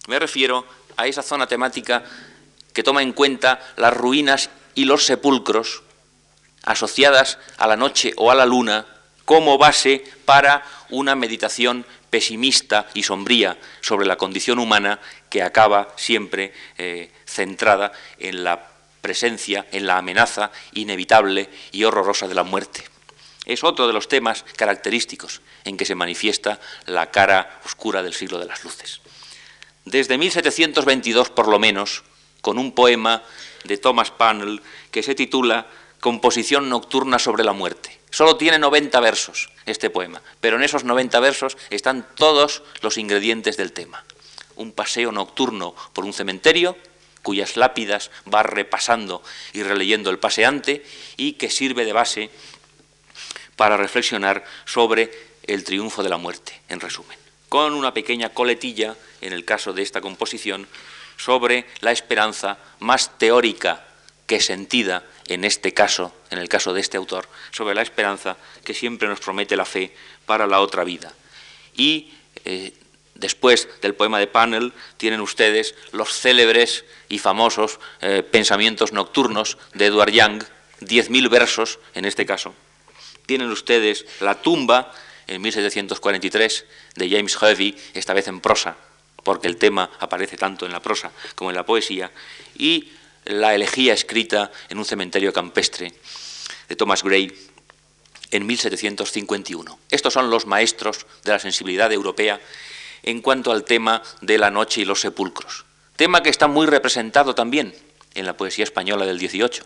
a esa zona temática que toma en cuenta las ruinas y los sepulcros asociadas a la noche o a la luna como base para una meditación pesimista y sombría sobre la condición humana, que acaba siempre centrada en la presencia, en la amenaza inevitable y horrorosa de la muerte. Es otro de los temas característicos en que se manifiesta la cara oscura del siglo de las luces. Desde 1722, por lo menos, con un poema de Thomas Parnell que se titula Composición nocturna sobre la muerte. Solo tiene 90 versos este poema, pero en esos 90 versos están todos los ingredientes del tema. Un paseo nocturno por un cementerio, cuyas lápidas va repasando y releyendo el paseante, y que sirve de base para reflexionar sobre el triunfo de la muerte, en resumen. Con una pequeña coletilla, en el caso de esta composición, sobre la esperanza más teórica que sentida en este caso, en el caso de este autor, sobre la esperanza que siempre nos promete la fe para la otra vida. Y después del poema de Parnell tienen ustedes los célebres y famosos pensamientos nocturnos de Edward Young, 10.000 versos en este caso. Tienen ustedes La tumba, en 1743, de James Hervey, esta vez en prosa, porque el tema aparece tanto en la prosa como en la poesía, y La elegía escrita en un cementerio campestre, de Thomas Gray, en 1751. Estos son los maestros de la sensibilidad europea en cuanto al tema de la noche y los sepulcros. Tema que está muy representado también en la poesía española del XVIII.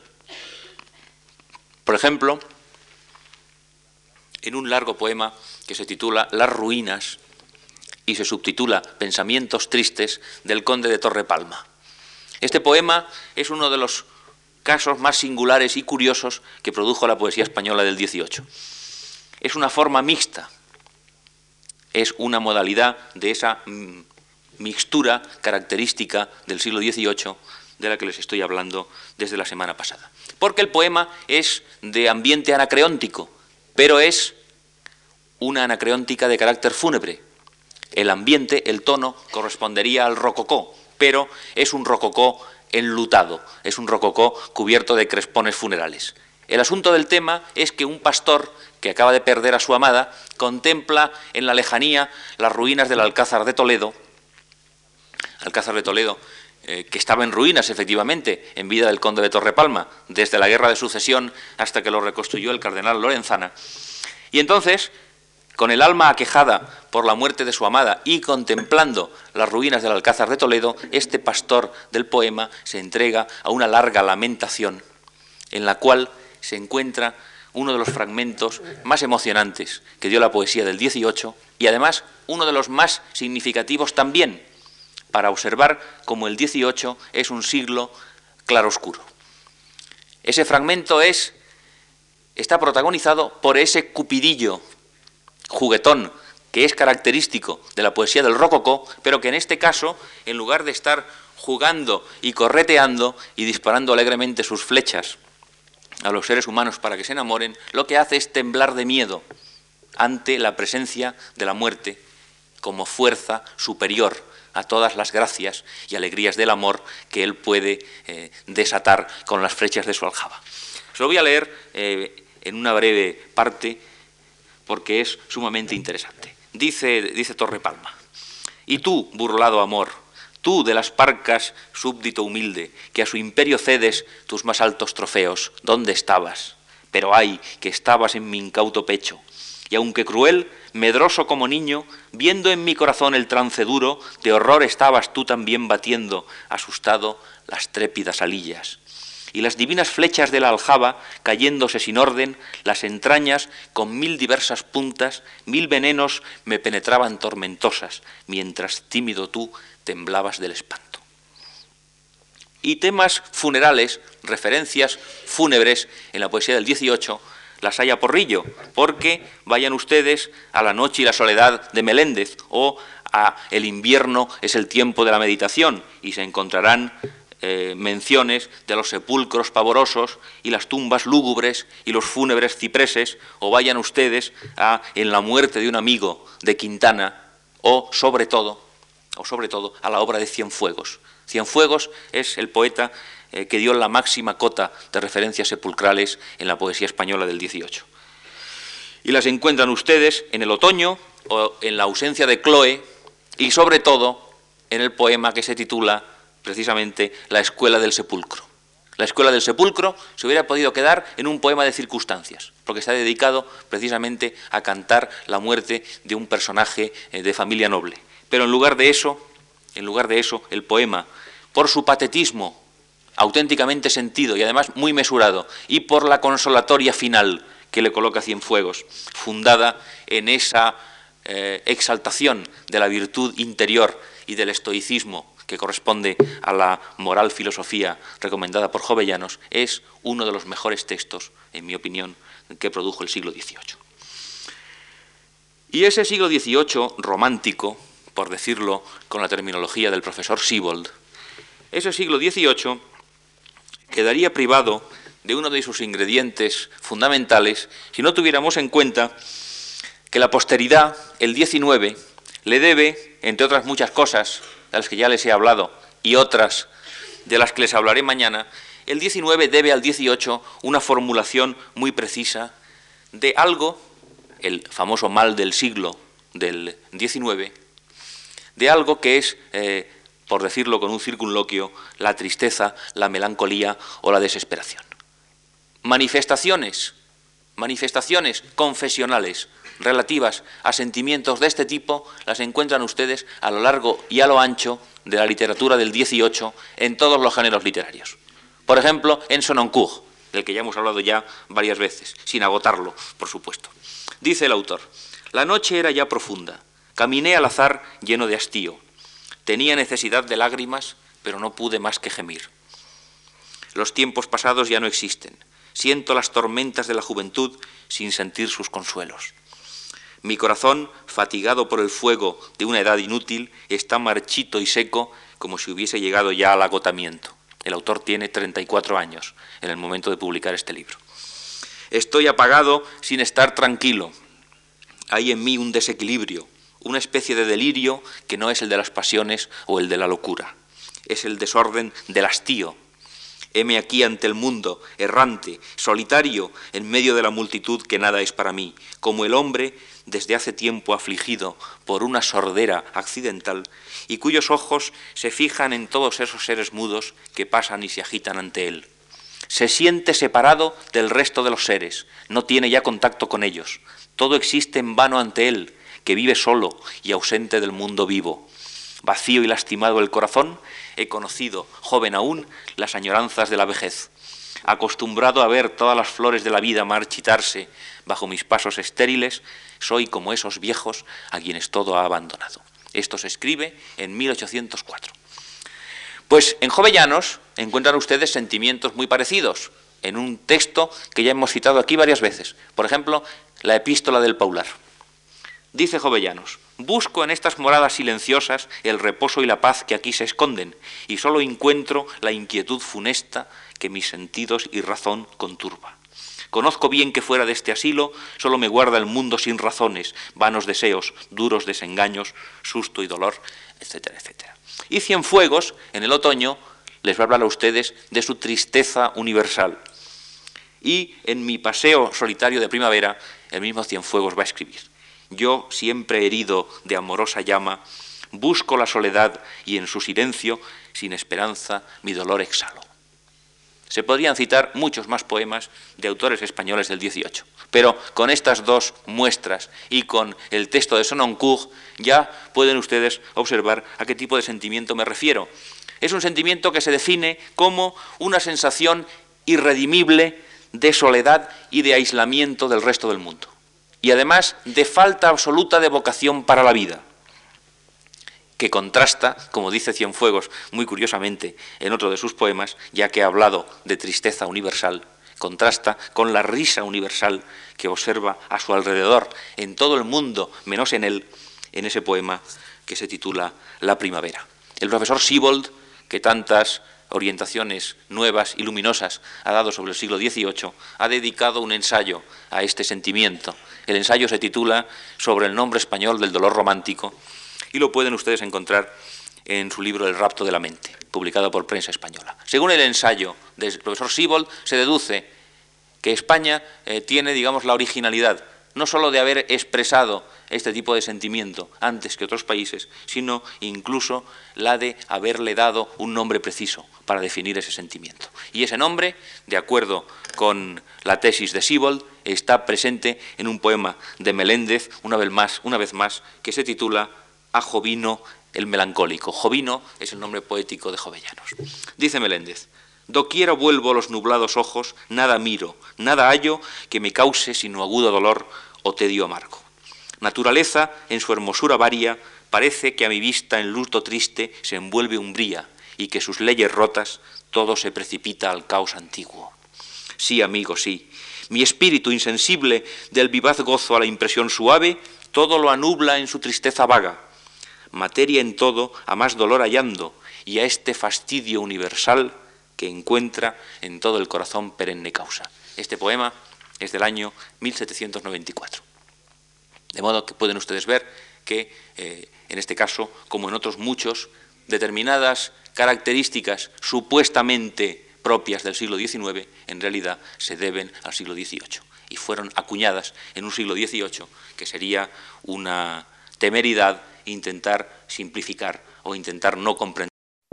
Por ejemplo, en un largo poema que se titula Las ruinas y se subtitula Pensamientos tristes, del conde de Torrepalma. Este poema es uno de los casos más singulares y curiosos que produjo la poesía española del XVIII. Es una forma mixta, es una modalidad de esa mixtura característica del siglo XVIII de la que les estoy hablando desde la semana pasada. Porque el poema es de ambiente anacreóntico, pero es una anacreóntica de carácter fúnebre. El ambiente, el tono, correspondería al rococó, pero es un rococó enlutado, es un rococó cubierto de crespones funerales. El asunto del tema es que un pastor que acaba de perder a su amada contempla en la lejanía las ruinas del Alcázar de Toledo Alcázar de Toledo, que estaba en ruinas, efectivamente, en vida del conde de Torrepalma, desde la Guerra de Sucesión hasta que lo reconstruyó el cardenal Lorenzana. Y entonces, con el alma aquejada por la muerte de su amada y contemplando las ruinas del Alcázar de Toledo, este pastor del poema se entrega a una larga lamentación, en la cual se encuentra uno de los fragmentos más emocionantes que dio la poesía del 18 y además uno de los más significativos también para observar cómo el 18 es un siglo claroscuro. Ese fragmento está protagonizado por ese cupidillo juguetón que es característico de la poesía del rococó, pero que en este caso, en lugar de estar jugando y correteando y disparando alegremente sus flechas a los seres humanos para que se enamoren, lo que hace es temblar de miedo ante la presencia de la muerte como fuerza superior a todas las gracias y alegrías del amor que él puede desatar con las flechas de su aljaba. Se lo voy a leer en una breve parte porque es sumamente interesante. Dice Torrepalma: y tú, burlado amor, tú de las parcas súbdito humilde, que a su imperio cedes tus más altos trofeos, ¿dónde estabas? Pero ay, que estabas en mi incauto pecho, y aunque cruel, medroso como niño, viendo en mi corazón el trance duro, de horror estabas tú también batiendo, asustado, las trépidas alillas. Y las divinas flechas de la aljaba, cayéndose sin orden, las entrañas, con mil diversas puntas, mil venenos me penetraban tormentosas, mientras tímido tú temblabas del espanto. Y temas funerales, referencias fúnebres en la poesía del 18, las hay a porrillo, porque vayan ustedes a La noche y la soledad de Meléndez o a El invierno es el tiempo de la meditación y se encontrarán menciones de los sepulcros pavorosos y las tumbas lúgubres y los fúnebres cipreses, o vayan ustedes a En la muerte de un amigo de Quintana o sobre todo a la obra de Cienfuegos. Cienfuegos es el poeta que dio la máxima cota de referencias sepulcrales en la poesía española del 18. Y las encuentran ustedes en El otoño o en La ausencia de Chloe y sobre todo en el poema que se titula precisamente La escuela del sepulcro. La escuela del sepulcro se hubiera podido quedar en un poema de circunstancias, porque está dedicado precisamente a cantar la muerte de un personaje de familia noble. Pero en lugar de eso, el poema, por su patetismo auténticamente sentido y además muy mesurado, y por la consolatoria final que le coloca Cienfuegos, fundada en esa exaltación de la virtud interior y del estoicismo que corresponde a la moral filosofía recomendada por Jovellanos, es uno de los mejores textos, en mi opinión, que produjo el siglo XVIII. Y ese siglo XVIII romántico, por decirlo con la terminología del profesor Siebold, ese siglo XVIII quedaría privado de uno de sus ingredientes fundamentales si no tuviéramos en cuenta que la posteridad, el XIX, le debe, entre otras muchas cosas, de las que ya les he hablado, y otras de las que les hablaré mañana, el XIX debe al XVIII una formulación muy precisa de algo, el famoso mal del siglo del XIX, de algo que es, por decirlo con un circunloquio, la tristeza, la melancolía o la desesperación. Manifestaciones confesionales relativas a sentimientos de este tipo las encuentran ustedes a lo largo y a lo ancho de la literatura del XVIII en todos los géneros literarios. Por ejemplo, en Sononcourt, del que ya hemos hablado ya varias veces, sin agotarlo, por supuesto. Dice el autor: la noche era ya profunda, caminé al azar lleno de hastío, tenía necesidad de lágrimas, pero no pude más que gemir. Los tiempos pasados ya no existen, siento las tormentas de la juventud sin sentir sus consuelos. Mi corazón, fatigado por el fuego de una edad inútil, está marchito y seco como si hubiese llegado ya al agotamiento. El autor tiene 34 años en el momento de publicar este libro. Estoy apagado sin estar tranquilo. Hay en mí un desequilibrio, una especie de delirio que no es el de las pasiones o el de la locura. Es el desorden del hastío. Heme aquí ante el mundo, errante, solitario, en medio de la multitud que nada es para mí, como el hombre desde hace tiempo afligido por una sordera accidental y cuyos ojos se fijan en todos esos seres mudos que pasan y se agitan ante él. Se siente separado del resto de los seres, no tiene ya contacto con ellos, todo existe en vano ante él, que vive solo y ausente del mundo vivo. Vacío y lastimado el corazón, he conocido, joven aún, las añoranzas de la vejez. Acostumbrado a ver todas las flores de la vida marchitarse bajo mis pasos estériles, soy como esos viejos a quienes todo ha abandonado. Esto se escribe en 1804. Pues en Jovellanos encuentran ustedes sentimientos muy parecidos, en un texto que ya hemos citado aquí varias veces. Por ejemplo, la epístola del Paular. Dice Jovellanos: busco en estas moradas silenciosas el reposo y la paz que aquí se esconden, y solo encuentro la inquietud funesta que mis sentidos y razón conturba. Conozco bien que fuera de este asilo solo me guarda el mundo sin razones, vanos deseos, duros desengaños, susto y dolor, etcétera, etcétera. Y Cienfuegos, en el otoño, les va a hablar a ustedes de su tristeza universal. Y en mi paseo solitario de primavera, el mismo Cienfuegos va a escribir: yo, siempre herido de amorosa llama, busco la soledad y en su silencio, sin esperanza, mi dolor exhalo. Se podrían citar muchos más poemas de autores españoles del 18, pero con estas dos muestras y con el texto de Sononcourt ya pueden ustedes observar a qué tipo de sentimiento me refiero. Es un sentimiento que se define como una sensación irredimible de soledad y de aislamiento del resto del mundo, y además de falta absoluta de vocación para la vida, que contrasta, como dice Cienfuegos muy curiosamente en otro de sus poemas, ya que ha hablado de tristeza universal, contrasta con la risa universal que observa a su alrededor, en todo el mundo, menos en él, en ese poema que se titula La primavera. El profesor Siebold, que tantas orientaciones nuevas y luminosas ha dado sobre el siglo XVIII, ha dedicado un ensayo a este sentimiento. El ensayo se titula Sobre el nombre español del dolor romántico, y lo pueden ustedes encontrar en su libro El rapto de la mente, publicado por Prensa Española. Según el ensayo del profesor Siebold, se deduce que España tiene, digamos, la originalidad, no solo de haber expresado este tipo de sentimiento antes que otros países, sino incluso la de haberle dado un nombre preciso para definir ese sentimiento. Y ese nombre, de acuerdo con la tesis de Siebold, está presente en un poema de Meléndez, una vez más, que se titula A Jovino el melancólico. Jovino es el nombre poético de Jovellanos. Dice Meléndez: doquiera vuelvo los nublados ojos, nada miro, nada hallo que me cause sino agudo dolor o tedio amargo. Naturaleza, en su hermosura varia, parece que a mi vista en luto triste se envuelve umbría, y que sus leyes rotas todo se precipita al caos antiguo. Sí, amigo, sí, mi espíritu insensible del vivaz gozo a la impresión suave, todo lo anubla en su tristeza vaga, materia en todo a más dolor hallando, y a este fastidio universal que encuentra en todo el corazón perenne causa. Este poema es del año 1794. De modo que pueden ustedes ver que, en este caso, como en otros muchos, determinadas características supuestamente propias del siglo XIX, en realidad se deben al siglo XVIII, y fueron acuñadas en un siglo XVIII que sería una temeridad intentar simplificar o intentar no comprender.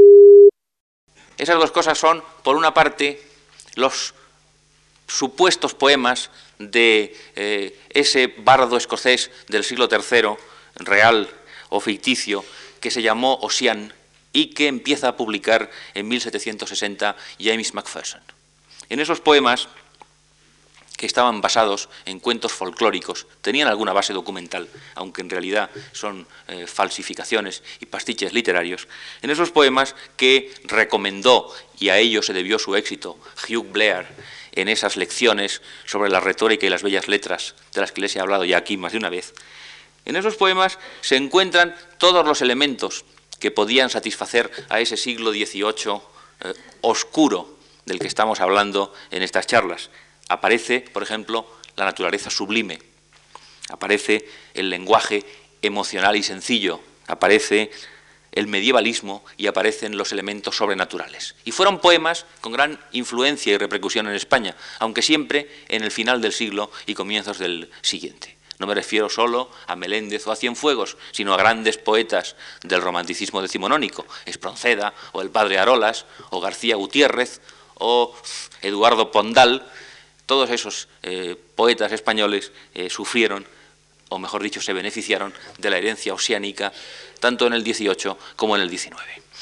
Esas dos cosas son, por una parte, los supuestos poemas de ese bardo escocés del siglo III, real o ficticio, que se llamó Ossian y que empieza a publicar en 1760 James Macpherson. En esos poemas, que estaban basados en cuentos folclóricos, tenían alguna base documental, aunque en realidad son falsificaciones y pastiches literarios, en esos poemas que recomendó, y a ello se debió su éxito, Hugh Blair, en esas lecciones sobre la retórica y las bellas letras, de las que les he hablado ya aquí más de una vez, en esos poemas se encuentran todos los elementos que podían satisfacer a ese siglo XVIII oscuro del que estamos hablando en estas charlas. Aparece, por ejemplo, la naturaleza sublime, aparece el lenguaje emocional y sencillo, aparece el medievalismo y aparecen los elementos sobrenaturales. Y fueron poemas con gran influencia y repercusión en España, aunque siempre en el final del siglo y comienzos del siguiente. No me refiero solo a Meléndez o a Cienfuegos, sino a grandes poetas del romanticismo decimonónico, Espronceda o el padre Arolas o García Gutiérrez o Eduardo Pondal. Todos esos poetas españoles sufrieron, o mejor dicho, se beneficiaron de la herencia ossiánica, tanto en el XVIII como en el XIX.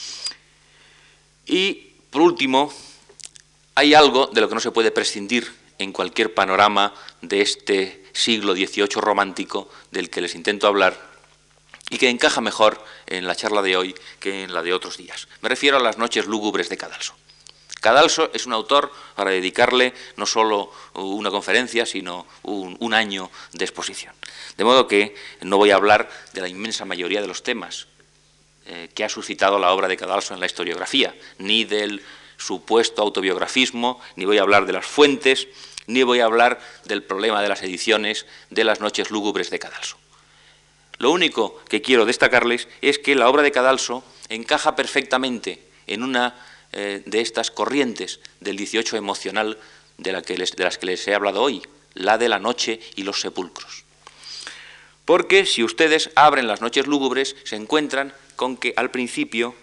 Y, por último, hay algo de lo que no se puede prescindir en cualquier panorama de este siglo XVIII romántico del que les intento hablar y que encaja mejor en la charla de hoy que en la de otros días. Me refiero a las noches lúgubres de Cadalso. Cadalso es un autor para dedicarle no solo una conferencia, sino un año de exposición. De modo que no voy a hablar de la inmensa mayoría de los temas que ha suscitado la obra de Cadalso en la historiografía, ni del supuesto autobiografismo, ni voy a hablar de las fuentes, ni voy a hablar del problema de las ediciones de las noches lúgubres de Cadalso. Lo único que quiero destacarles es que la obra de Cadalso encaja perfectamente en una de estas corrientes del XVIII emocional de las que les he hablado hoy, la de la noche y los sepulcros. Porque si ustedes abren las noches lúgubres, se encuentran con que al principio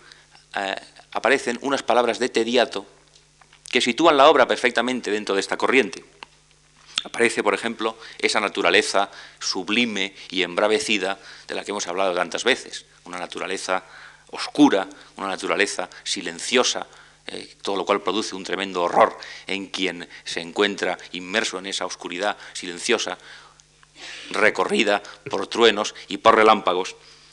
aparecen unas palabras de Tediato que sitúan la obra perfectamente dentro de esta corriente. Aparece, por ejemplo, esa naturaleza sublime y embravecida de la que hemos hablado tantas veces, una naturaleza oscura, una naturaleza silenciosa, todo lo cual produce un tremendo horror en quien se encuentra inmerso en esa oscuridad silenciosa, recorrida por truenos y por relámpagos.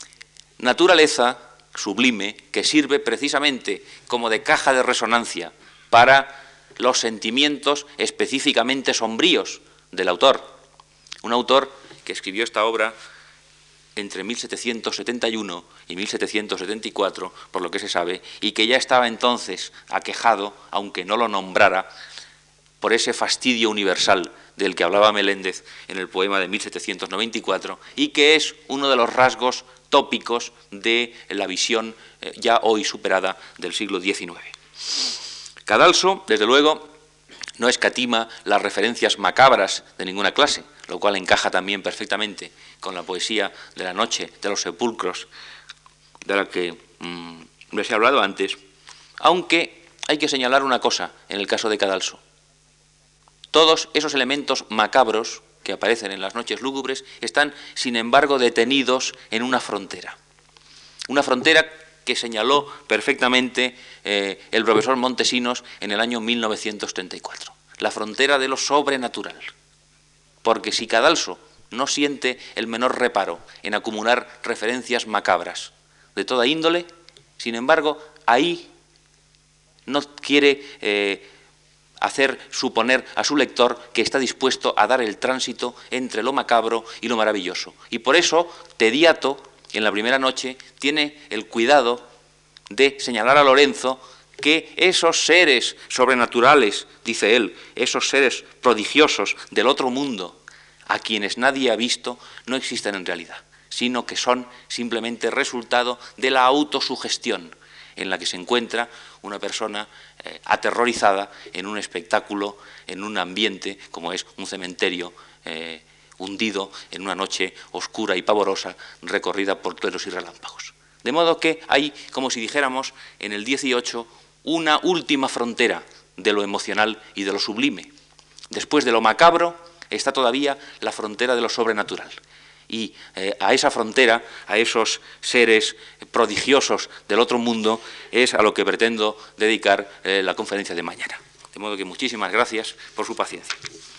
Naturaleza sublime que sirve precisamente como de caja de resonancia para los sentimientos específicamente sombríos del autor. Un autor que escribió esta obra entre 1771 y 1774, por lo que se sabe, y que ya estaba entonces aquejado, aunque no lo nombrara, por ese fastidio universal del que hablaba Meléndez en el poema de 1794, y que es uno de los rasgos tópicos de la visión ya hoy superada del siglo XIX. Cadalso, desde luego, no escatima las referencias macabras de ninguna clase, lo cual encaja también perfectamente con la poesía de la noche, de los sepulcros, de la que les he hablado antes, aunque hay que señalar una cosa en el caso de Cadalso. Todos esos elementos macabros que aparecen en las noches lúgubres están, sin embargo, detenidos en una frontera que señaló perfectamente el profesor Montesinos en el año 1934, la frontera de lo sobrenatural. Porque si Cadalso no siente el menor reparo en acumular referencias macabras de toda índole, sin embargo, ahí no quiere hacer suponer a su lector que está dispuesto a dar el tránsito entre lo macabro y lo maravilloso. Y por eso Tediato, en la primera noche, tiene el cuidado de señalar a Lorenzo que esos seres sobrenaturales, dice él, esos seres prodigiosos del otro mundo, a quienes nadie ha visto, no existen en realidad, sino que son simplemente resultado de la autosugestión en la que se encuentra una persona aterrorizada en un espectáculo, en un ambiente como es un cementerio hundido en una noche oscura y pavorosa recorrida por truenos y relámpagos. De modo que hay, como si dijéramos, en el XVIII una última frontera de lo emocional y de lo sublime. Después de lo macabro está todavía la frontera de lo sobrenatural. Y a esa frontera, a esos seres prodigiosos del otro mundo, es a lo que pretendo dedicar la conferencia de mañana. De modo que muchísimas gracias por su paciencia.